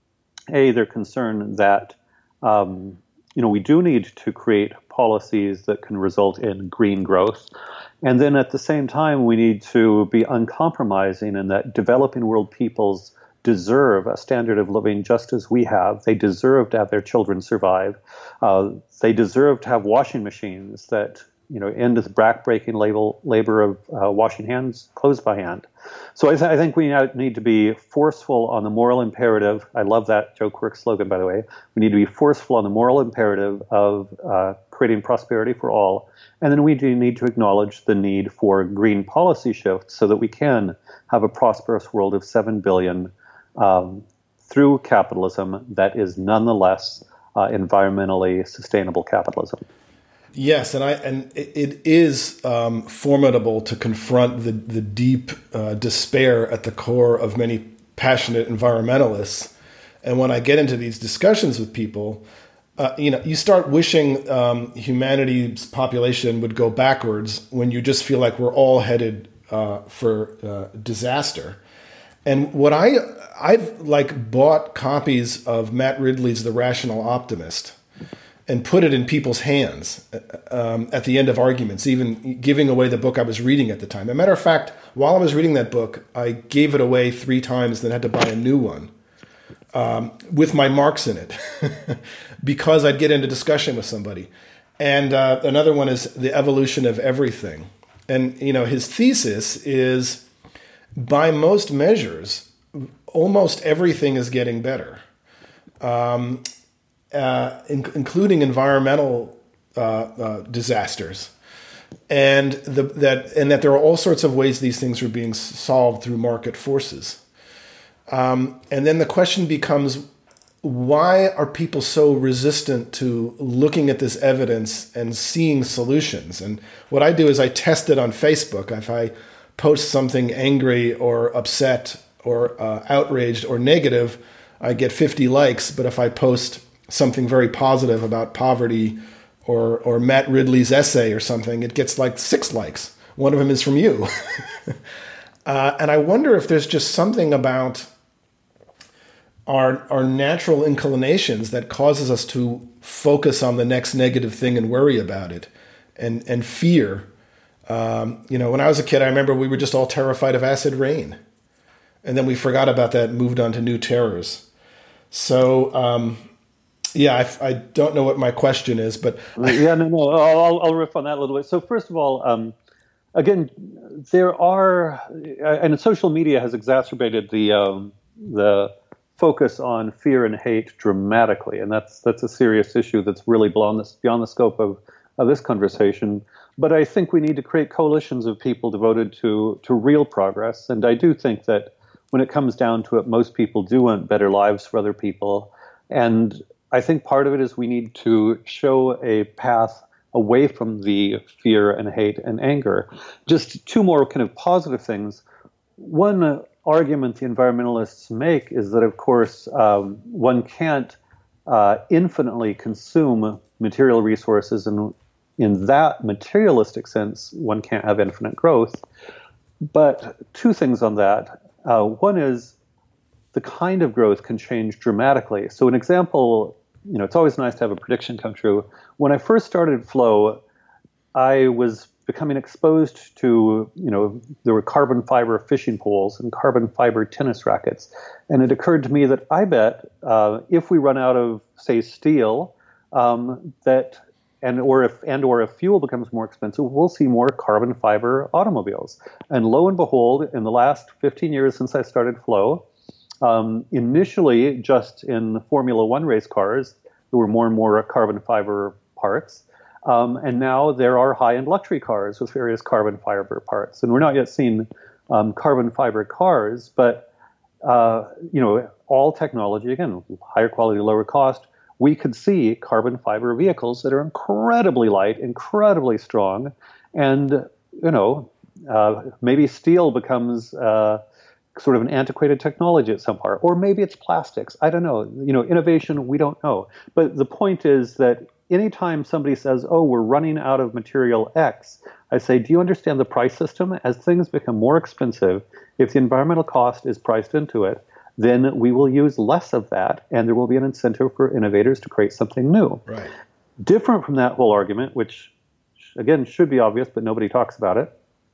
Speaker 2: A, their concern that um, you know, we do need to create policies that can result in green growth. And then at the same time, we need to be uncompromising in that developing world peoples deserve a standard of living just as we have. They deserve to have their children survive. Uh, they deserve to have washing machines that, you know, end the back-breaking labor, labor of uh, washing hands, clothes by hand. So I, th- I think we need to be forceful on the moral imperative. I love that Joe Quirk slogan, by the way. We need to be forceful on the moral imperative of uh, creating prosperity for all. And then we do need to acknowledge the need for green policy shifts so that we can have a prosperous world of seven billion um, through capitalism that is nonetheless uh, environmentally sustainable capitalism.
Speaker 1: Yes, and I and it, it is um, formidable to confront the the deep uh, despair at the core of many passionate environmentalists. And when I get into these discussions with people, uh, you know, you start wishing um, humanity's population would go backwards when you just feel like we're all headed uh, for uh, disaster. And what I I've like bought copies of Matt Ridley's The Rational Optimist and put it in people's hands um, at the end of arguments, even giving away the book I was reading at the time. As a matter of fact, while I was reading that book, I gave it away three times, then had to buy a new one um, with my marks in it because I'd get into discussion with somebody. And uh, another one is The Evolution of Everything. And, you know, his thesis is, by most measures, almost everything is getting better. Um, Uh, in, including environmental uh, uh, disasters, and the, that and that there are all sorts of ways these things are being solved through market forces. Um, and then the question becomes, why are people so resistant to looking at this evidence and seeing solutions? And what I do is I test it on Facebook. If I post something angry or upset or uh, outraged or negative, I get fifty likes. But if I post something very positive about poverty or or Matt Ridley's essay or something, it gets like six likes. One of them is from you. uh, and I wonder if there's just something about our our natural inclinations that causes us to focus on the next negative thing and worry about it and, and fear. Um, you know, when I was a kid, I remember we were just all terrified of acid rain. And then we forgot about that and moved on to new terrors. So, um, yeah, I, I don't know what my question is, but...
Speaker 2: yeah, no, no, I'll, I'll riff on that a little bit. So first of all, um, again, there are... And social media has exacerbated the um, the focus on fear and hate dramatically. And that's that's a serious issue that's really beyond the, beyond the scope of, of this conversation. But I think we need to create coalitions of people devoted to, to real progress. And I do think that when it comes down to it, most people do want better lives for other people. And I think part of it is we need to show a path away from the fear and hate and anger. Just two more kind of positive things. One argument the environmentalists make is that, of course, um, one can't uh, infinitely consume material resources, and in that materialistic sense, one can't have infinite growth. But two things on that. Uh, one is the kind of growth can change dramatically. So an example, you know, it's always nice to have a prediction come true. When I first started Flow, I was becoming exposed to, you know, there were carbon fiber fishing poles and carbon fiber tennis rackets. And it occurred to me that I bet uh, if we run out of, say, steel, um, that and or if and or if fuel becomes more expensive, we'll see more carbon fiber automobiles. And lo and behold, in the last fifteen years since I started Flow, um, initially just in the Formula One race cars, there were more and more carbon fiber parts. Um, and now there are high-end luxury cars with various carbon fiber parts. And we're not yet seeing um, carbon fiber cars, but uh, you know, all technology, again, higher quality, lower cost, we could see carbon fiber vehicles that are incredibly light, incredibly strong, and you know, uh, maybe steel becomes uh, sort of an antiquated technology at some part, or maybe it's plastics. I don't know. You know, innovation, we don't know. But the point is that anytime somebody says, "Oh, we're running out of material X," I say, "Do you understand the price system? As things become more expensive, if the environmental cost is priced into it, then we will use less of that, and there will be an incentive for innovators to create something new."
Speaker 1: Right.
Speaker 2: Different from that whole argument, which, again, should be obvious, but nobody talks about it,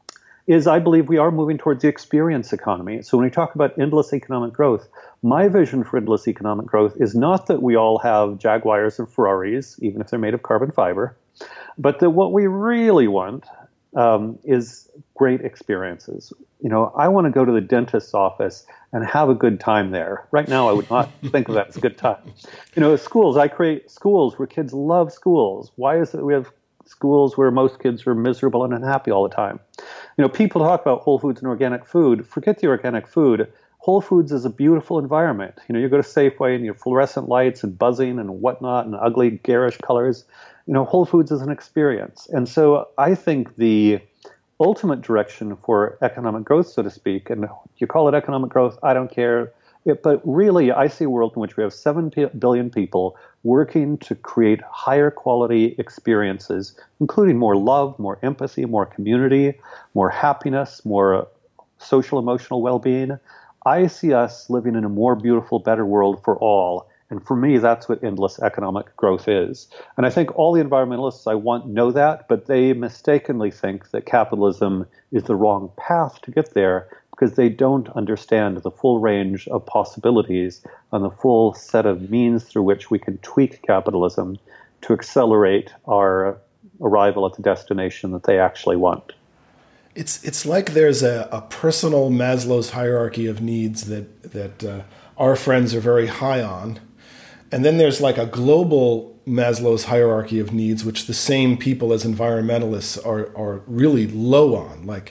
Speaker 2: is I believe we are moving towards the experience economy. So when we talk about endless economic growth, my vision for endless economic growth is not that we all have Jaguars and Ferraris, even if they're made of carbon fiber, but that what we really want um, is great experiences. You know, I want to go to the dentist's office and have a good time there. Right now, I would not think of that as a good time. You know, schools, I create schools where kids love schools. Why is it we have schools where most kids are miserable and unhappy all the time? You know, people talk about Whole Foods and organic food. Forget the organic food. Whole Foods is a beautiful environment. You know, you go to Safeway and you have fluorescent lights and buzzing and whatnot and ugly, garish colors. You know, Whole Foods is an experience. And so I think the ultimate direction for economic growth, so to speak, and you call it economic growth, I don't care. It, but really, I see a world in which we have seven billion people working to create higher quality experiences, including more love, more empathy, more community, more happiness, more social emotional well-being. I see us living in a more beautiful, better world for all. And for me, that's what endless economic growth is. And I think all the environmentalists I want know that, but they mistakenly think that capitalism is the wrong path to get there because they don't understand the full range of possibilities and the full set of means through which we can tweak capitalism to accelerate our arrival at the destination that they actually want.
Speaker 1: It's it's like there's a, a personal Maslow's hierarchy of needs that, that uh, our friends are very high on. And then there's like a global Maslow's hierarchy of needs, which the same people as environmentalists are, are really low on. Like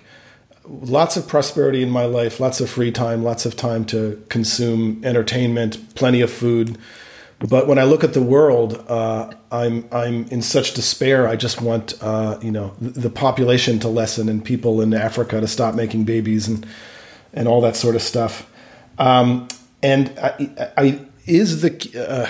Speaker 1: lots of prosperity in my life, lots of free time, lots of time to consume entertainment, plenty of food. But when I look at the world, uh, I'm I'm in such despair. I just want uh, you know the, the population to lessen and people in Africa to stop making babies and and all that sort of stuff. Um, and I, I is the uh,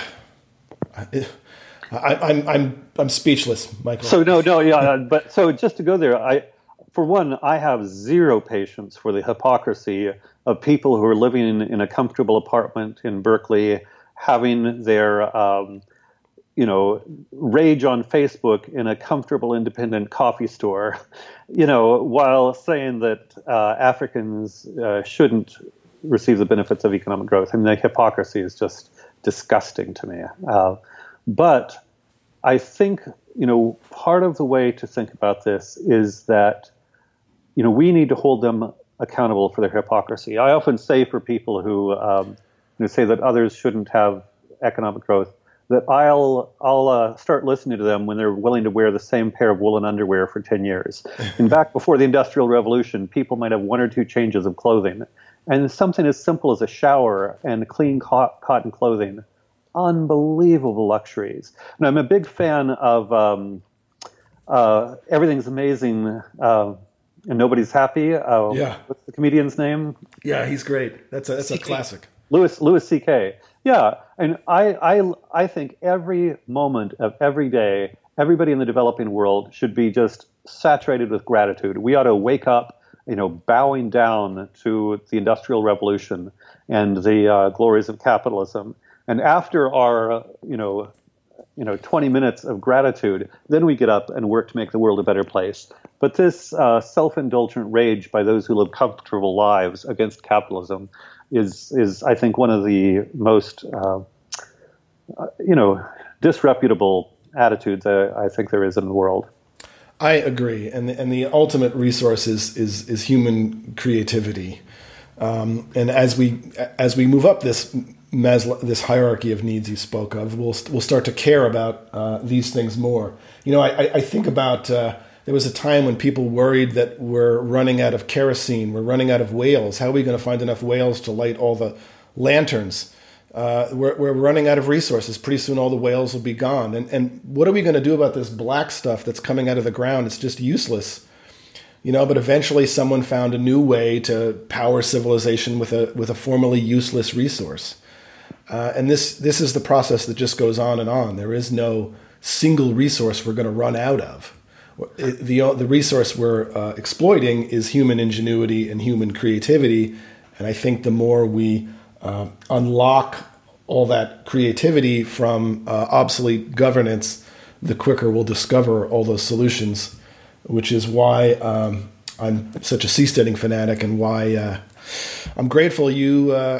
Speaker 1: I, I'm I'm I'm speechless, Michael.
Speaker 2: So no, no, yeah, but so just to go there, I, for one, I have zero patience for the hypocrisy of people who are living in, in a comfortable apartment in Berkeley, having their, um, you know, rage on Facebook in a comfortable independent coffee store, you know, while saying that uh, Africans uh, shouldn't receive the benefits of economic growth. I mean, the hypocrisy is just disgusting to me. Uh, but I think, you know, part of the way to think about this is that, you know, we need to hold them accountable for their hypocrisy. I often say for people who, um, you know, say that others shouldn't have economic growth, that I'll I'll uh, start listening to them when they're willing to wear the same pair of woolen underwear for ten years. And back before the Industrial Revolution, people might have one or two changes of clothing. And something as simple as a shower and clean co- cotton clothing, unbelievable luxuries. And I'm a big fan of um, uh, Everything's Amazing uh, and Nobody's Happy. Uh,
Speaker 1: yeah.
Speaker 2: What's the comedian's name?
Speaker 1: Yeah, he's great. That's a, that's a classic.
Speaker 2: Louis Louis C K. Yeah, and I, I I think every moment of every day, everybody in the developing world should be just saturated with gratitude. We ought to wake up, you know, bowing down to the Industrial Revolution and the uh, glories of capitalism. And after our, uh, you know, you know, twenty minutes of gratitude, then we get up and work to make the world a better place. But this uh, self-indulgent rage by those who live comfortable lives against capitalism is, is I think, one of the most, uh, uh, you know, disreputable attitudes uh, I think there is in the world.
Speaker 1: I agree, and the, and the ultimate resource is is, is human creativity. Um, and as we as we move up this Maslow, this hierarchy of needs you spoke of, we'll we'll start to care about uh, these things more. You know, I, I think about uh, there was a time when people worried that we're running out of kerosene, we're running out of whales. How are we going to find enough whales to light all the lanterns? Uh, we're, we're running out of resources. Pretty soon all the whales will be gone. And and what are we going to do about this black stuff that's coming out of the ground? It's just useless. You know, but eventually someone found a new way to power civilization with a with a formerly useless resource. Uh, and this this is the process that just goes on and on. There is no single resource we're going to run out of. The, the resource we're uh, exploiting is human ingenuity and human creativity. And I think the more we uh, unlock all that creativity from uh, obsolete governance, the quicker we'll discover all those solutions, which is why um, I'm such a seasteading fanatic and why uh, I'm grateful you uh,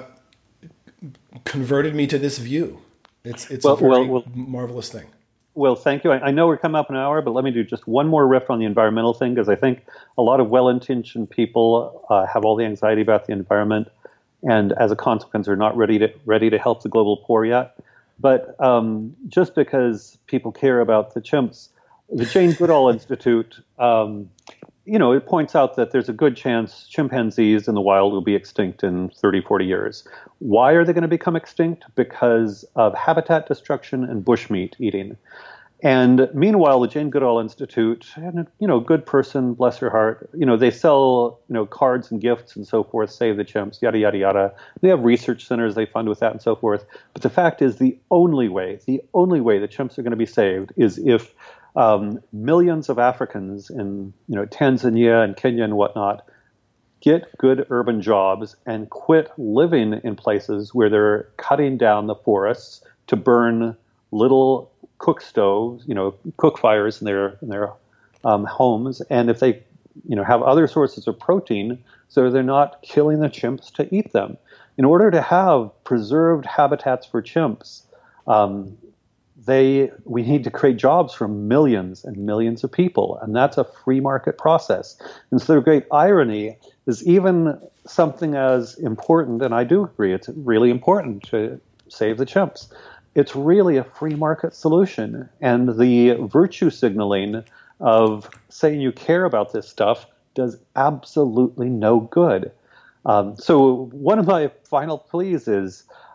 Speaker 1: converted me to this view. It's it's well, a very well, well, marvelous thing.
Speaker 2: Well, thank you. I, I know we're coming up an hour, but let me do just one more riff on the environmental thing, because I think a lot of well-intentioned people uh, have all the anxiety about the environment, and as a consequence, are not ready to ready to help the global poor yet. But um, just because people care about the chimps, the Jane Goodall Institute, um, you know, it points out that there's a good chance chimpanzees in the wild will be extinct in thirty, forty years. Why are they going to become extinct? Because of habitat destruction and bushmeat eating. And meanwhile, the Jane Goodall Institute, and, you know, good person, bless her heart, you know, they sell, you know, cards and gifts and so forth, save the chimps, yada, yada, yada. They have research centers they fund with that and so forth. But the fact is, the only way, the only way the chimps are going to be saved is if um, millions of Africans in, you know, Tanzania and Kenya and whatnot get good urban jobs and quit living in places where they're cutting down the forests to burn little cook stoves, you know, cook fires in their in their um, homes, and if they, you know, have other sources of protein, so they're not killing the chimps to eat them. In order to have preserved habitats for chimps, um, they we need to create jobs for millions and millions of people, and that's a free market process. And so the great irony is even something as important, and I do agree, it's really important to save the chimps. It's really a free market solution. And the virtue signaling of saying you care about this stuff does absolutely no good. Um, so one of my final pleas is,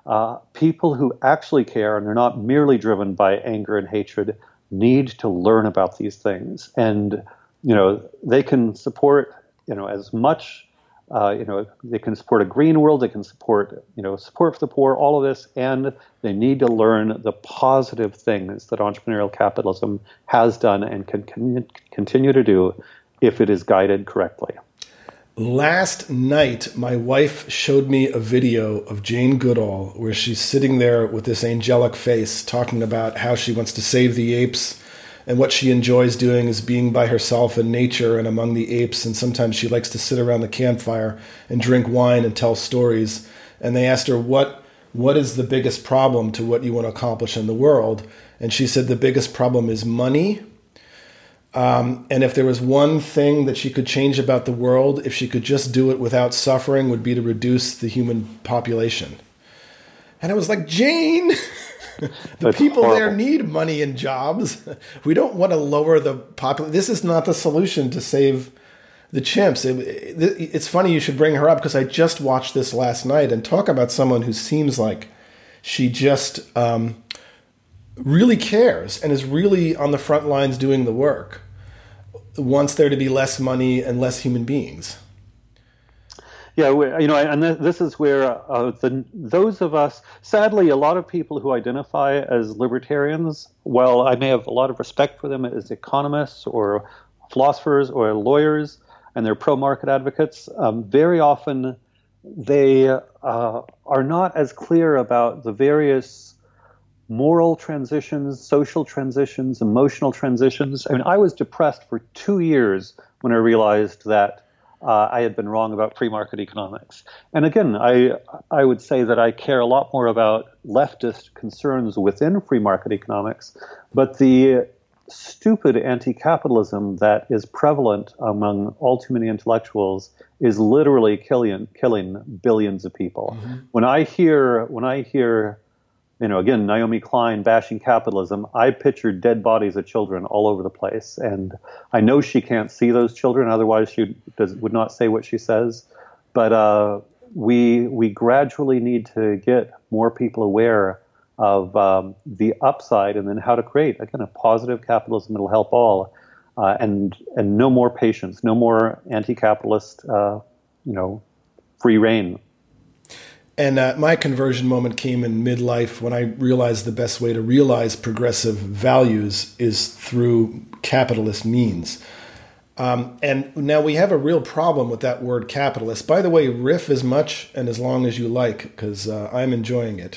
Speaker 2: Uh, people who actually care and are not merely driven by anger and hatred need to learn about these things. And, you know, they can support, you know, as much, uh, you know, they can support a green world, they can support, you know, support for the poor, all of this, and they need to learn the positive things that entrepreneurial capitalism has done and can con- continue to do if it is guided correctly.
Speaker 1: Last night, my wife showed me a video of Jane Goodall where she's sitting there with this angelic face talking about how she wants to save the apes, and what she enjoys doing is being by herself in nature and among the apes, and sometimes she likes to sit around the campfire and drink wine and tell stories. And they asked her, what what is the biggest problem to what you want to accomplish in the world? And she said the biggest problem is money. Um, and if there was one thing that she could change about the world, if she could just do it without suffering, would be to reduce the human population. And I was like, Jane, the
Speaker 2: That's
Speaker 1: people
Speaker 2: horrible.
Speaker 1: there need money and jobs. We don't want to lower the population. This is not the solution to save the chimps. It, it, it's funny you should bring her up, because I just watched this last night, and talk about someone who seems like she just um, really cares and is really on the front lines doing the work, wants there to be less money and less human beings.
Speaker 2: Yeah, we, you know, and th- this is where uh, the, those of us, sadly, a lot of people who identify as libertarians, while I may have a lot of respect for them as economists or philosophers or lawyers, and they're pro-market advocates, um, very often they uh, are not as clear about the various moral transitions, social transitions, emotional transitions. I mean, I was depressed for two years when I realized that uh, I had been wrong about free market economics. And again, I I would say that I care a lot more about leftist concerns within free market economics, but the stupid anti-capitalism that is prevalent among all too many intellectuals is literally killing killing billions of people. Mm-hmm. When I hear when I hear You know, again, Naomi Klein bashing capitalism, I picture dead bodies of children all over the place. And I know she can't see those children, otherwise she does, would not say what she says. But uh, we we gradually need to get more people aware of um, the upside, and then how to create, again, a positive capitalism that will help all. Uh, and and no more patience, no more anti-capitalist, uh, you know, free reign.
Speaker 1: And uh, my conversion moment came in midlife when I realized the best way to realize progressive values is through capitalist means. Um, and now we have a real problem with that word capitalist. By the way, riff as much and as long as you like, because uh, I'm enjoying it.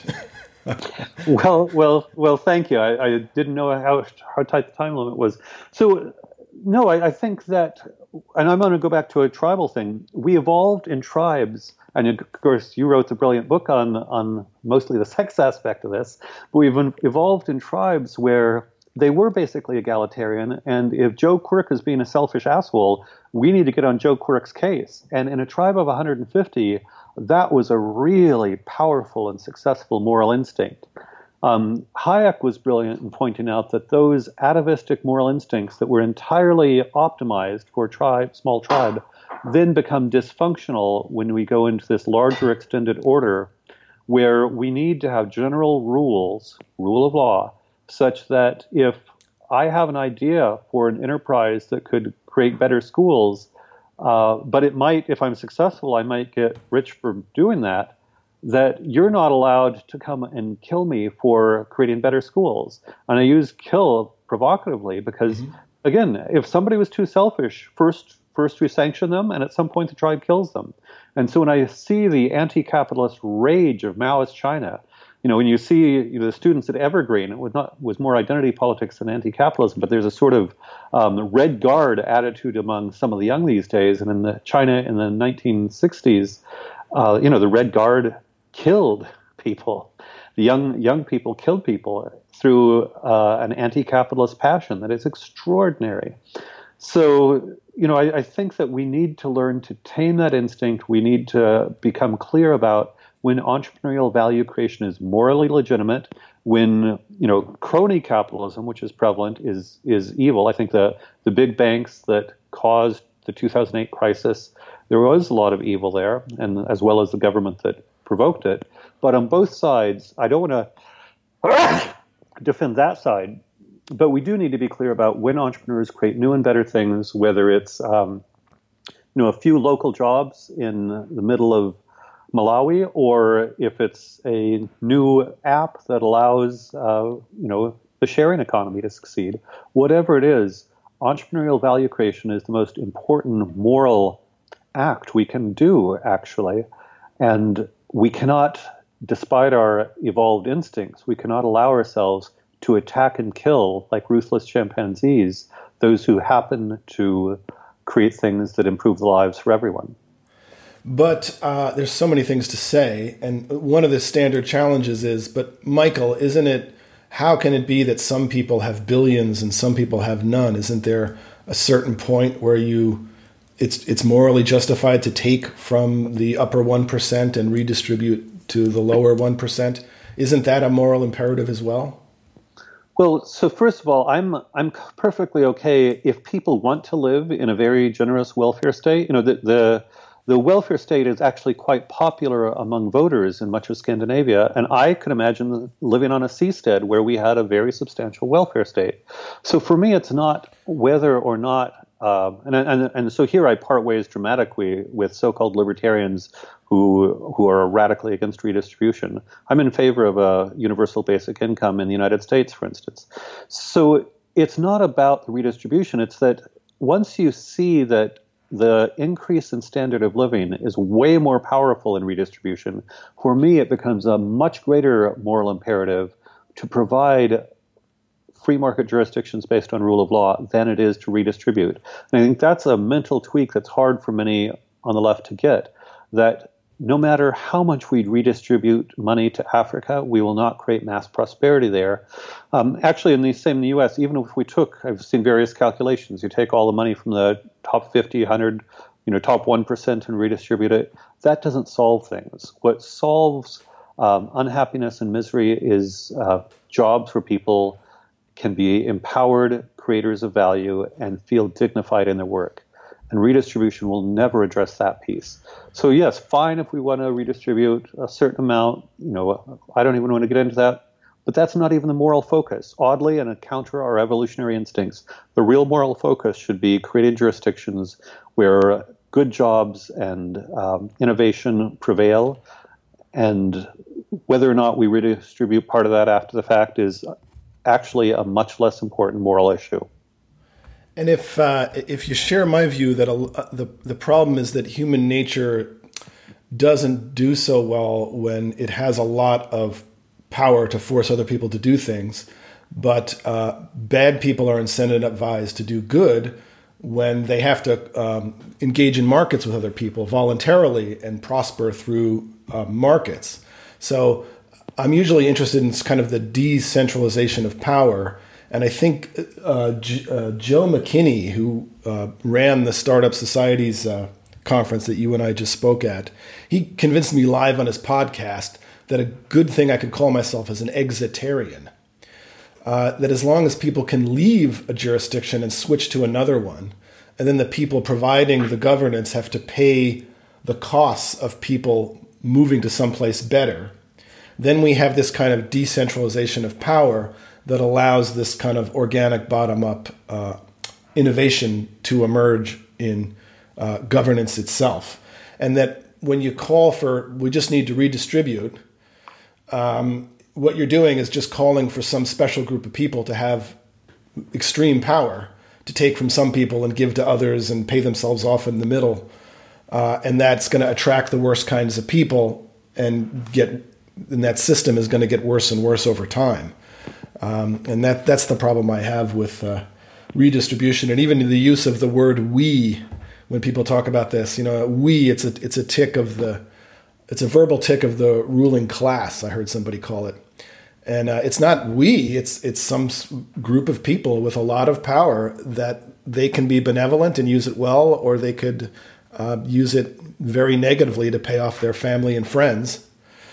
Speaker 2: well, well, well. Thank you. I, I didn't know how how tight the time limit was. So, no, I, I think that, and I'm going to go back to a tribal thing. We evolved in tribes. And of course, you wrote the brilliant book on on mostly the sex aspect of this. But we've evolved in tribes where they were basically egalitarian. And if Joe Quirk is being a selfish asshole, we need to get on Joe Quirk's case. And in a tribe of one hundred fifty, that was a really powerful and successful moral instinct. Um, Hayek was brilliant in pointing out that those atavistic moral instincts that were entirely optimized for a tribe, small tribe, then become dysfunctional when we go into this larger extended order, where we need to have general rules, rule of law, such that if I have an idea for an enterprise that could create better schools, uh, but it might, if I'm successful, I might get rich for doing that, that you're not allowed to come and kill me for creating better schools. And I use kill provocatively because, mm-hmm. again, if somebody was too selfish, first First, we sanction them, and at some point the tribe kills them. And so when I see the anti-capitalist rage of Maoist China, you know, when you see you know, the students at Evergreen, it was not was more identity politics than anti-capitalism, but there's a sort of um, red guard attitude among some of the young these days. And in the China in the nineteen sixties, uh, you know, the red guard killed people. The young young people killed people through uh, an anti-capitalist passion that is extraordinary. So, you know, I, I think that we need to learn to tame that instinct. We need to become clear about when entrepreneurial value creation is morally legitimate, when, you know, crony capitalism, which is prevalent, is is evil. I think the, the big banks that caused the two thousand eight crisis, there was a lot of evil there, and as well as the government that provoked it. but on both sides, I don't want to defend that side, but we do need to be clear about when entrepreneurs create new and better things, whether it's um, you know a few local jobs in the middle of Malawi, or if it's a new app that allows uh, you know the sharing economy to succeed. Whatever it is, entrepreneurial value creation is the most important moral act we can do, actually, and we cannot, despite our evolved instincts, we cannot allow ourselves to attack and kill, like ruthless chimpanzees, those who happen to create things that improve the lives for everyone.
Speaker 1: But uh, there's so many things to say, and one of the standard challenges is, but Michael, isn't it, how can it be that some people have billions and some people have none? Isn't there a certain point where you, it's it's morally justified to take from the upper one percent and redistribute to the lower one percent? Isn't that a moral imperative as well?
Speaker 2: Well, so first of all, I'm I'm perfectly okay if people want to live in a very generous welfare state. You know, the the, the welfare state is actually quite popular among voters in much of Scandinavia, and I could imagine living on a seastead where we had a very substantial welfare state. So for me, it's not whether or not. Um, and, and and so here I part ways dramatically with so-called libertarians who who are radically against redistribution. I'm in favor of a universal basic income in the United States, for instance. So it's not about the redistribution. It's that once you see that the increase in standard of living is way more powerful in redistribution, for me it becomes a much greater moral imperative to provide free market jurisdictions based on rule of law than it is to redistribute. And I think that's a mental tweak that's hard for many on the left to get, that no matter how much we redistribute money to Africa, we will not create mass prosperity there. Um, actually, in the same in the U S, even if we took, I've seen various calculations, you take all the money from the top fifty, one hundred, you know, top one percent and redistribute it, that doesn't solve things. What solves um, unhappiness and misery is uh, jobs where people can be empowered creators of value and feel dignified in their work. And redistribution will never address that piece. So yes, fine if we want to redistribute a certain amount. You know, I don't even want to get into that. But that's not even the moral focus. Oddly, and counter our evolutionary instincts, the real moral focus should be creating jurisdictions where good jobs and um, innovation prevail. And whether or not we redistribute part of that after the fact is actually a much less important moral issue.
Speaker 1: And if uh, if you share my view that a, the the problem is that human nature doesn't do so well when it has a lot of power to force other people to do things, but uh, bad people are incentivized to do good when they have to um, engage in markets with other people voluntarily and prosper through uh, markets. So I'm usually interested in kind of the decentralization of power. And I think uh, J- uh, Joe McKinney, who uh, ran the Startup Society's uh, conference that you and I just spoke at, he convinced me live on his podcast that a good thing I could call myself is an exitarian. Uh, that as long as people can leave a jurisdiction and switch to another one, and then the people providing the governance have to pay the costs of people moving to someplace better, then we have this kind of decentralization of power that allows this kind of organic bottom-up uh, innovation to emerge in uh, governance itself. And that when you call for, we just need to redistribute, um, what you're doing is just calling for some special group of people to have extreme power to take from some people and give to others and pay themselves off in the middle. Uh, and that's going to attract the worst kinds of people and get and that system is going to get worse and worse over time. Um, and that that's the problem I have with uh, redistribution, and even the use of the word "we" when people talk about this. You know, "we" it's a it's a tick of the it's a verbal tick of the ruling class. I heard somebody call it, and uh, it's not "we." It's it's some group of people with a lot of power that they can be benevolent and use it well, or they could uh, use it very negatively to pay off their family and friends.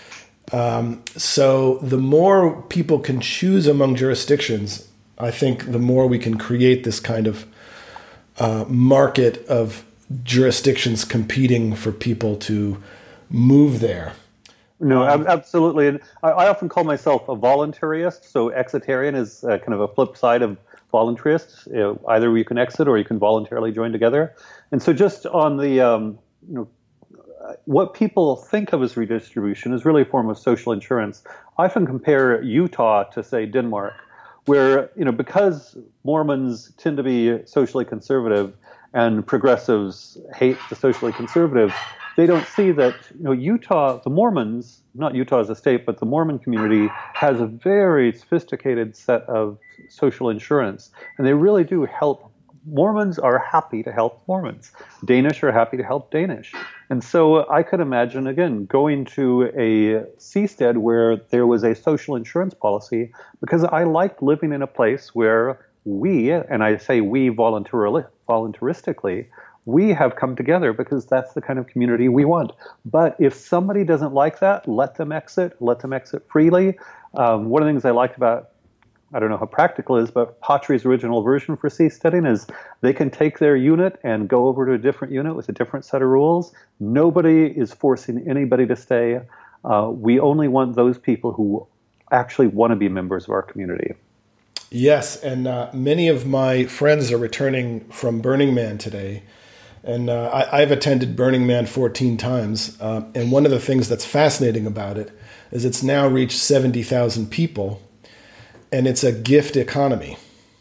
Speaker 1: Um, so the more people can choose among jurisdictions, I think the more we can create this kind of uh, market of jurisdictions competing for people to move there.
Speaker 2: No,
Speaker 1: Um,
Speaker 2: ab- absolutely. And I, I often call myself a voluntarist. So exitarian is uh, kind of a flip side of voluntarist. You know, either you can exit or you can voluntarily join together. And so just on the, um, you know, what people think of as redistribution is really a form of social insurance. I often compare Utah to, say, Denmark, where, you know, because Mormons tend to be socially conservative and progressives hate the socially conservative, they don't see that, you know, Utah, the Mormons, not Utah as a state, but the Mormon community has a very sophisticated set of social insurance, and they really do help. Mormons are happy to help Mormons. Danish are happy to help Danish. And so I could imagine, again, going to a seastead where there was a social insurance policy, because I liked living in a place where we, and I say we voluntarily, voluntaristically, we have come together because that's the kind of community we want. But if somebody doesn't like that, let them exit, let them exit freely. Um, one of the things I liked about, I don't know how practical it is, but Patri's original version for seasteading is they can take their unit and go over to a different unit with a different set of rules. Nobody is forcing anybody to stay. Uh, we only want those people who actually want to be members of our community.
Speaker 1: Yes, and uh, many of my friends are returning from Burning Man today. And uh, I, I've attended Burning Man fourteen times. Uh, and one of the things that's fascinating about it is it's now reached seventy thousand people, and it's a gift economy.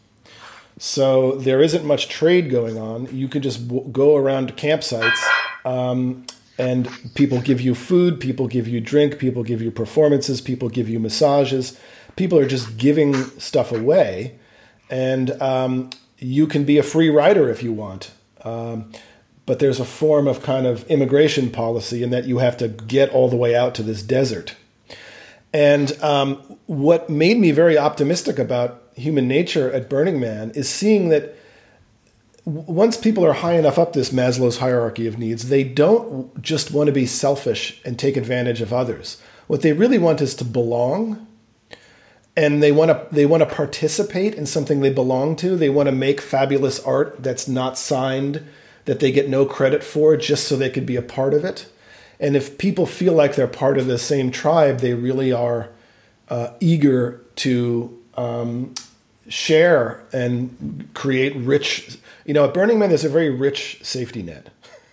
Speaker 1: So there isn't much trade going on. You can just w- go around campsites, um, and people give you food, people give you drink, people give you performances, people give you massages. People are just giving stuff away, and um, you can be a free rider if you want. Um, But there's a form of kind of immigration policy in that you have to get all the way out to this desert. And um, what made me very optimistic about human nature at Burning Man is seeing that once people are high enough up this Maslow's hierarchy of needs, they don't just want to be selfish and take advantage of others. What they really want is to belong, and they want to they want to participate in something they belong to. They want to make fabulous art that's not signed, that they get no credit for, just so they could be a part of it. And if people feel like they're part of the same tribe, they really are uh, eager to um, share and create rich, you know, at Burning Man, there's a very rich safety net.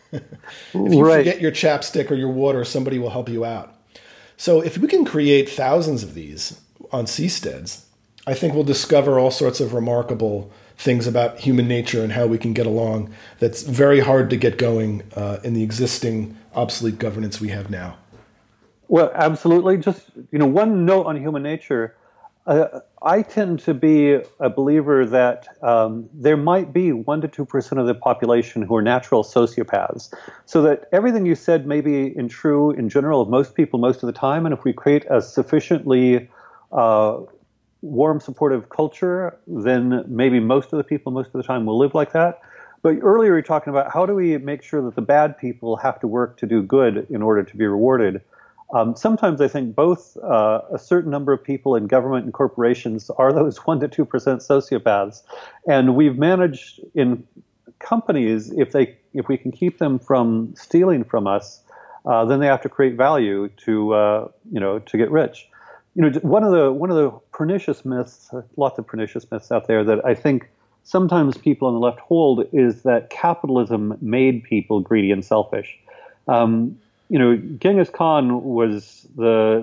Speaker 1: If you
Speaker 2: Right.
Speaker 1: forget your chapstick or your water, somebody will help you out. So if we can create thousands of these on seasteads, I think we'll discover all sorts of remarkable things about human nature and how we can get along that's very hard to get going uh, in the existing obsolete governance we have now.
Speaker 2: Well, absolutely. Just, you know, one note on human nature. Uh, I tend to be a believer that um, there might be one to two percent of the population who are natural sociopaths. So that everything you said may be in true in general of most people most of the time. And if we create a sufficiently uh, warm, supportive culture, then maybe most of the people most of the time will live like that. But earlier you were talking about how do we make sure that the bad people have to work to do good in order to be rewarded. Um, sometimes I think both uh, a certain number of people in government and corporations are those one to two percent sociopaths, and we've managed in companies, if they if we can keep them from stealing from us, uh, then they have to create value to uh, you know to get rich. You know, one of the one of the pernicious myths, lots of pernicious myths out there that I think sometimes people on the left hold is that capitalism made people greedy and selfish. Um, you know, Genghis Khan was the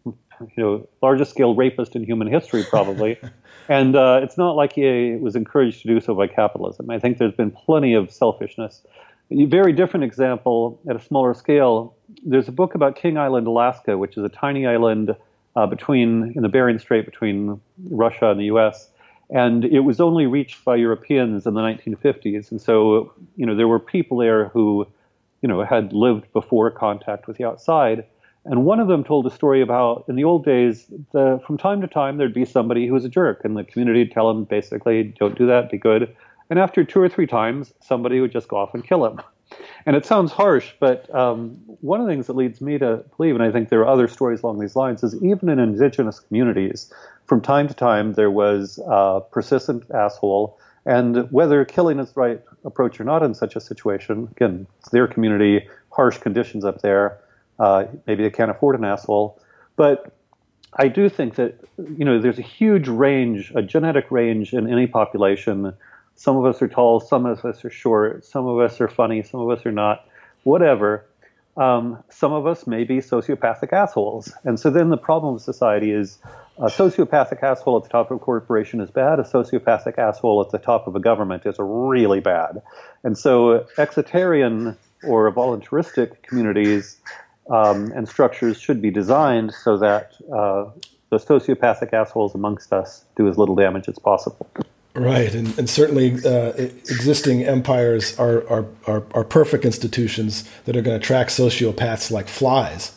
Speaker 2: you know largest scale rapist in human history, probably, and uh, it's not like he was encouraged to do so by capitalism. I think there's been plenty of selfishness. A very different example at a smaller scale. There's a book about King Island, Alaska, which is a tiny island Uh, between in the Bering Strait between Russia and the U S, and it was only reached by Europeans in the nineteen fifties. And so, you know, there were people there who, you know, had lived before contact with the outside. And one of them told a story about in the old days, the, from time to time there'd be somebody who was a jerk, and the community would tell him basically, "Don't do that, be good." And after two or three times, somebody would just go off and kill him. And it sounds harsh, but um, one of the things that leads me to believe, and I think there are other stories along these lines, is even in indigenous communities, from time to time there was a persistent asshole. And whether killing is the right approach or not in such a situation, again, it's their community, harsh conditions up there, Uh, maybe they can't afford an asshole. But I do think that, you know, there's a huge range, a genetic range in any population. Some of us are tall, some of us are short, some of us are funny, some of us are not, whatever. Um, some of us may be sociopathic assholes. And so then the problem of society is a sociopathic asshole at the top of a corporation is bad. A sociopathic asshole at the top of a government is really bad. And so exitarian or voluntaristic communities um, and structures should be designed so that uh, the sociopathic assholes amongst us do as little damage as possible.
Speaker 1: Right, and, and certainly uh, existing empires are, are, are, are perfect institutions that are going to attract sociopaths like flies.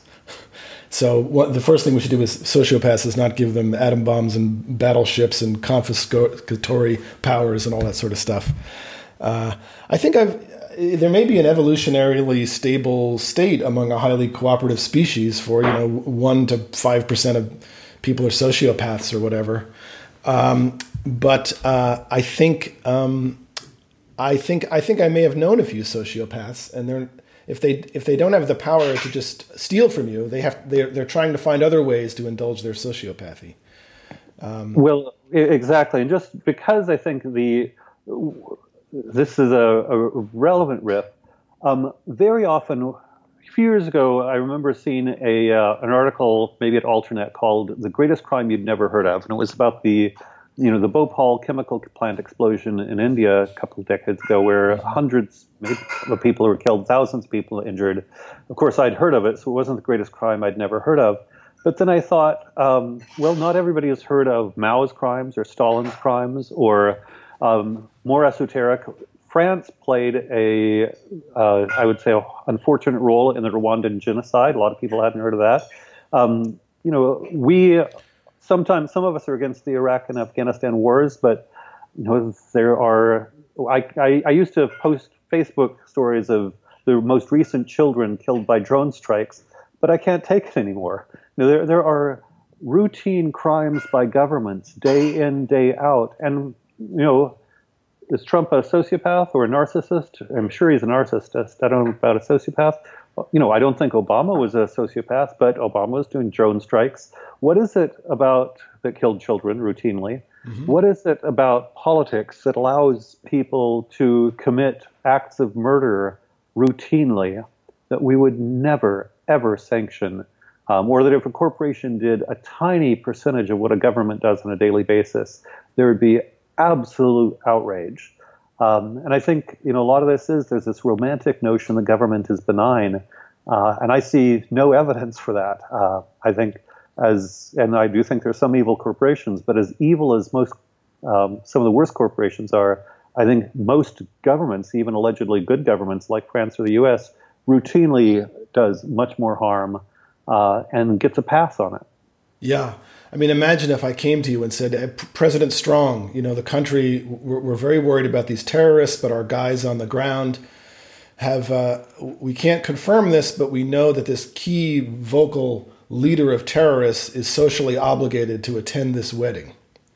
Speaker 1: So what, the first thing we should do is sociopaths is not give them atom bombs and battleships and confiscatory powers and all that sort of stuff. Uh, I think I've, there may be an evolutionarily stable state among a highly cooperative species for, you know, one to five percent of people are sociopaths or whatever. Um, but uh, I think um, I think I think I may have known a few sociopaths, and they're if they if they don't have the power to just steal from you, they have they're they're trying to find other ways to indulge their sociopathy. Um,
Speaker 2: well, exactly, and just because I think the this is a, a relevant riff. Um, very often, a few years ago, I remember seeing a uh, an article, maybe at Alternet, called "The Greatest Crime You'd Never Heard Of," and it was about the, you know, the Bhopal chemical plant explosion in India a couple of decades ago, where hundreds maybe, of people were killed, thousands of people injured. Of course, I'd heard of it, so it wasn't the greatest crime I'd never heard of. But then I thought, um, well, not everybody has heard of Mao's crimes or Stalin's crimes, or um, more esoteric. France played a, uh, I would say, unfortunate role in the Rwandan genocide. A lot of people hadn't heard of that. Um, you know, we sometimes, some of us are against the Iraq and Afghanistan wars, but you know, there are. I, I, I used to post Facebook stories of the most recent children killed by drone strikes, but I can't take it anymore. You know, there there are routine crimes by governments day in, day out, and you know. Is Trump a sociopath or a narcissist? I'm sure he's a narcissist. I don't know about a sociopath. You know, I don't think Obama was a sociopath, but Obama was doing drone strikes. What is it about that killed children routinely? Mm-hmm. What is it about politics that allows people to commit acts of murder routinely that we would never, ever sanction? Um, or that if a corporation did a tiny percentage of what a government does on a daily basis, there would be absolute outrage. Um, and I think, you know, a lot of this is there's this romantic notion the government is benign. Uh, and I see no evidence for that. Uh, I think as, and I do think there's some evil corporations, but as evil as most, um, some of the worst corporations are, I think most governments, even allegedly good governments like France or the U S, routinely does much more harm uh, and gets a pass on it.
Speaker 1: Yeah. I mean, imagine if I came to you and said, President Strong, you know, the country, we're, we're very worried about these terrorists, but our guys on the ground have, uh, we can't confirm this, but we know that this key vocal leader of terrorists is socially obligated to attend this wedding.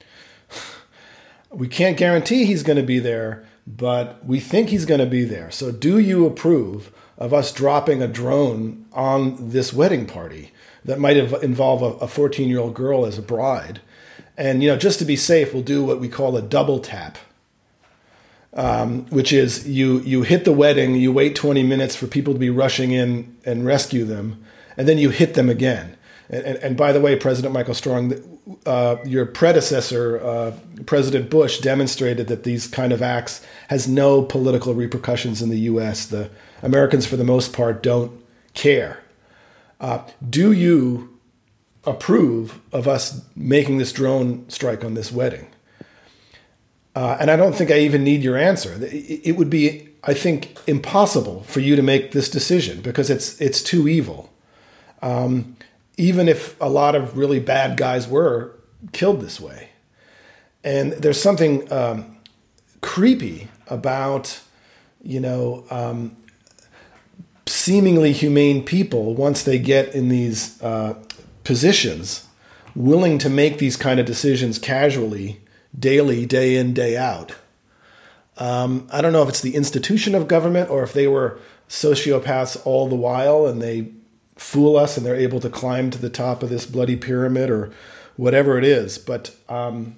Speaker 1: We can't guarantee he's going to be there, but we think he's going to be there. So do you approve of us dropping a drone on this wedding party that might involve a fourteen-year-old girl as a bride? And, you know, just to be safe, we'll do what we call a double tap, um, which is you you hit the wedding, you wait twenty minutes for people to be rushing in and rescue them, and then you hit them again. And, and, and by the way, President Michael Strong, uh, your predecessor, uh, President Bush, demonstrated that these kind of acts has no political repercussions in the U S. The Americans, for the most part, don't care. Uh, do you approve of us making this drone strike on this wedding? Uh, and I don't think I even need your answer. It, it would be, I think, impossible for you to make this decision because it's it's too evil. Um, even if a lot of really bad guys were killed this way. And there's something um, creepy about, you know, um, seemingly humane people, once they get in these uh, positions, willing to make these kind of decisions casually, daily, day in, day out. Um, I don't know if it's the institution of government or if they were sociopaths all the while and they fool us and they're able to climb to the top of this bloody pyramid or whatever it is. But um,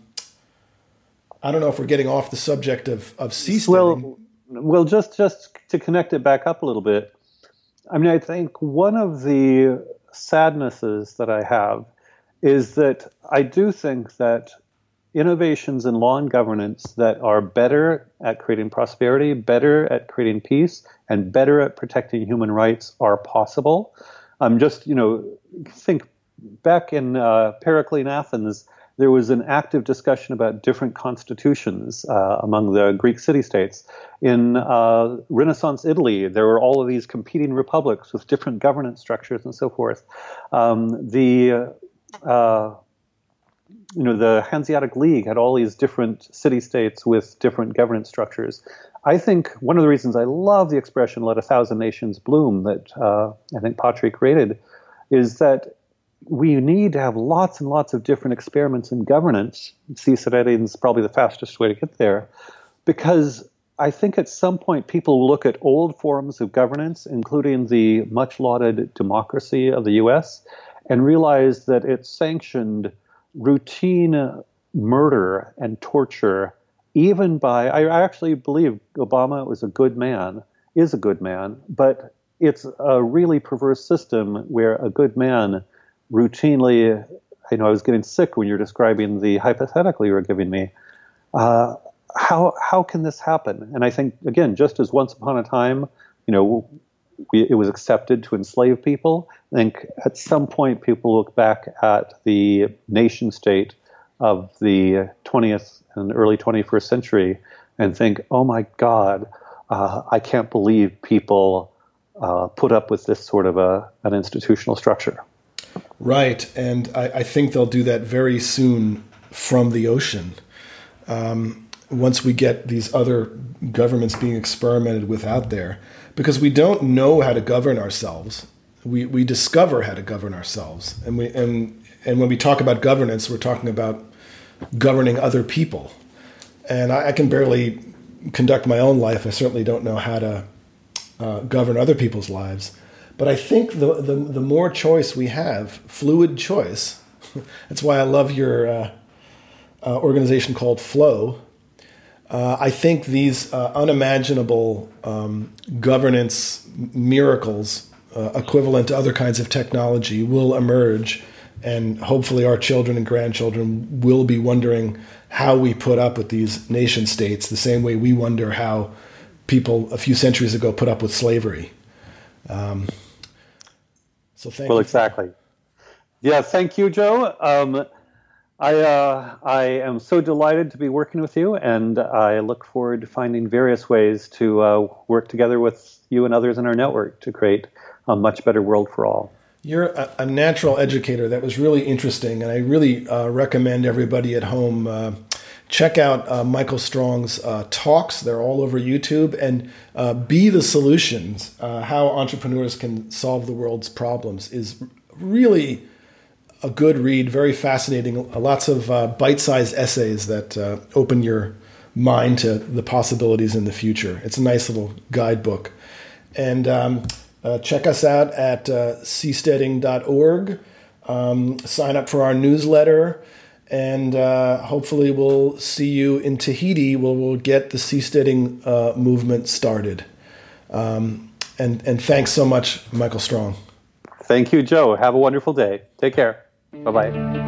Speaker 1: I don't know if we're getting off the subject of, of seasteading.
Speaker 2: Well, well, just, just to connect it back up a little bit, I mean, I think one of the sadnesses that I have is that I do think that innovations in law and governance that are better at creating prosperity, better at creating peace, and better at protecting human rights are possible. Um, just, you know, think back in uh, Periclean Athens, there was an active discussion about different constitutions uh, among the Greek city-states. In uh, Renaissance Italy, there were all of these competing republics with different governance structures and so forth. Um, the uh, you know, the Hanseatic League had all these different city-states with different governance structures. I think one of the reasons I love the expression "let a thousand nations bloom" that uh, I think Patri created is that we need to have lots and lots of different experiments in governance. Seasteading is probably the fastest way to get there, because I think at some point people will look at old forms of governance, including the much-lauded democracy of the U S, and realize that it sanctioned routine murder and torture, even by, I actually believe Obama was a good man, is a good man, but it's a really perverse system where a good man routinely, I know I was getting sick when you're describing the hypothetical you were giving me. Uh, how how can this happen? And I think, again, just as once upon a time, you know, we, it was accepted to enslave people, I think at some point people look back at the nation state of the twentieth and early twenty-first century and think, oh my God, uh, I can't believe people uh, put up with this sort of a, an institutional structure.
Speaker 1: Right, and I, I think they'll do that very soon from the ocean. Um, once we get these other governments being experimented with out there, because we don't know how to govern ourselves. We we discover how to govern ourselves, and we and and when we talk about governance, we're talking about governing other people. And I, I can barely conduct my own life. I certainly don't know how to uh, govern other people's lives. But I think the, the the more choice we have, fluid choice. That's why I love your uh, uh, organization called Flow. Uh, I think these uh, unimaginable um, governance miracles, uh, equivalent to other kinds of technology, will emerge, and hopefully our children and grandchildren will be wondering how we put up with these nation states, the same way we wonder how people a few centuries ago put up with slavery. Um, so thank
Speaker 2: well,
Speaker 1: you.
Speaker 2: exactly. Yeah, thank you, Joe. Um, I uh, I am so delighted to be working with you, and I look forward to finding various ways to uh, work together with you and others in our network to create a much better world for all.
Speaker 1: You're a, a natural educator. That was really interesting, and I really uh, recommend everybody at home uh, check out uh, Michael Strong's uh, talks. They're all over YouTube, and uh, Be the Solutions, uh, how entrepreneurs can solve the world's problems, is really a good read, very fascinating. Lots of uh, bite-sized essays that uh, open your mind to the possibilities in the future. It's a nice little guidebook. And um, uh, check us out at uh, seasteading dot org. Um, sign up for our newsletter, and uh, hopefully we'll see you in Tahiti, where we'll get the seasteading uh, movement started. Um, and, and thanks so much, Michael Strong.
Speaker 2: Thank you, Joe. Have a wonderful day. Take care. Bye-bye.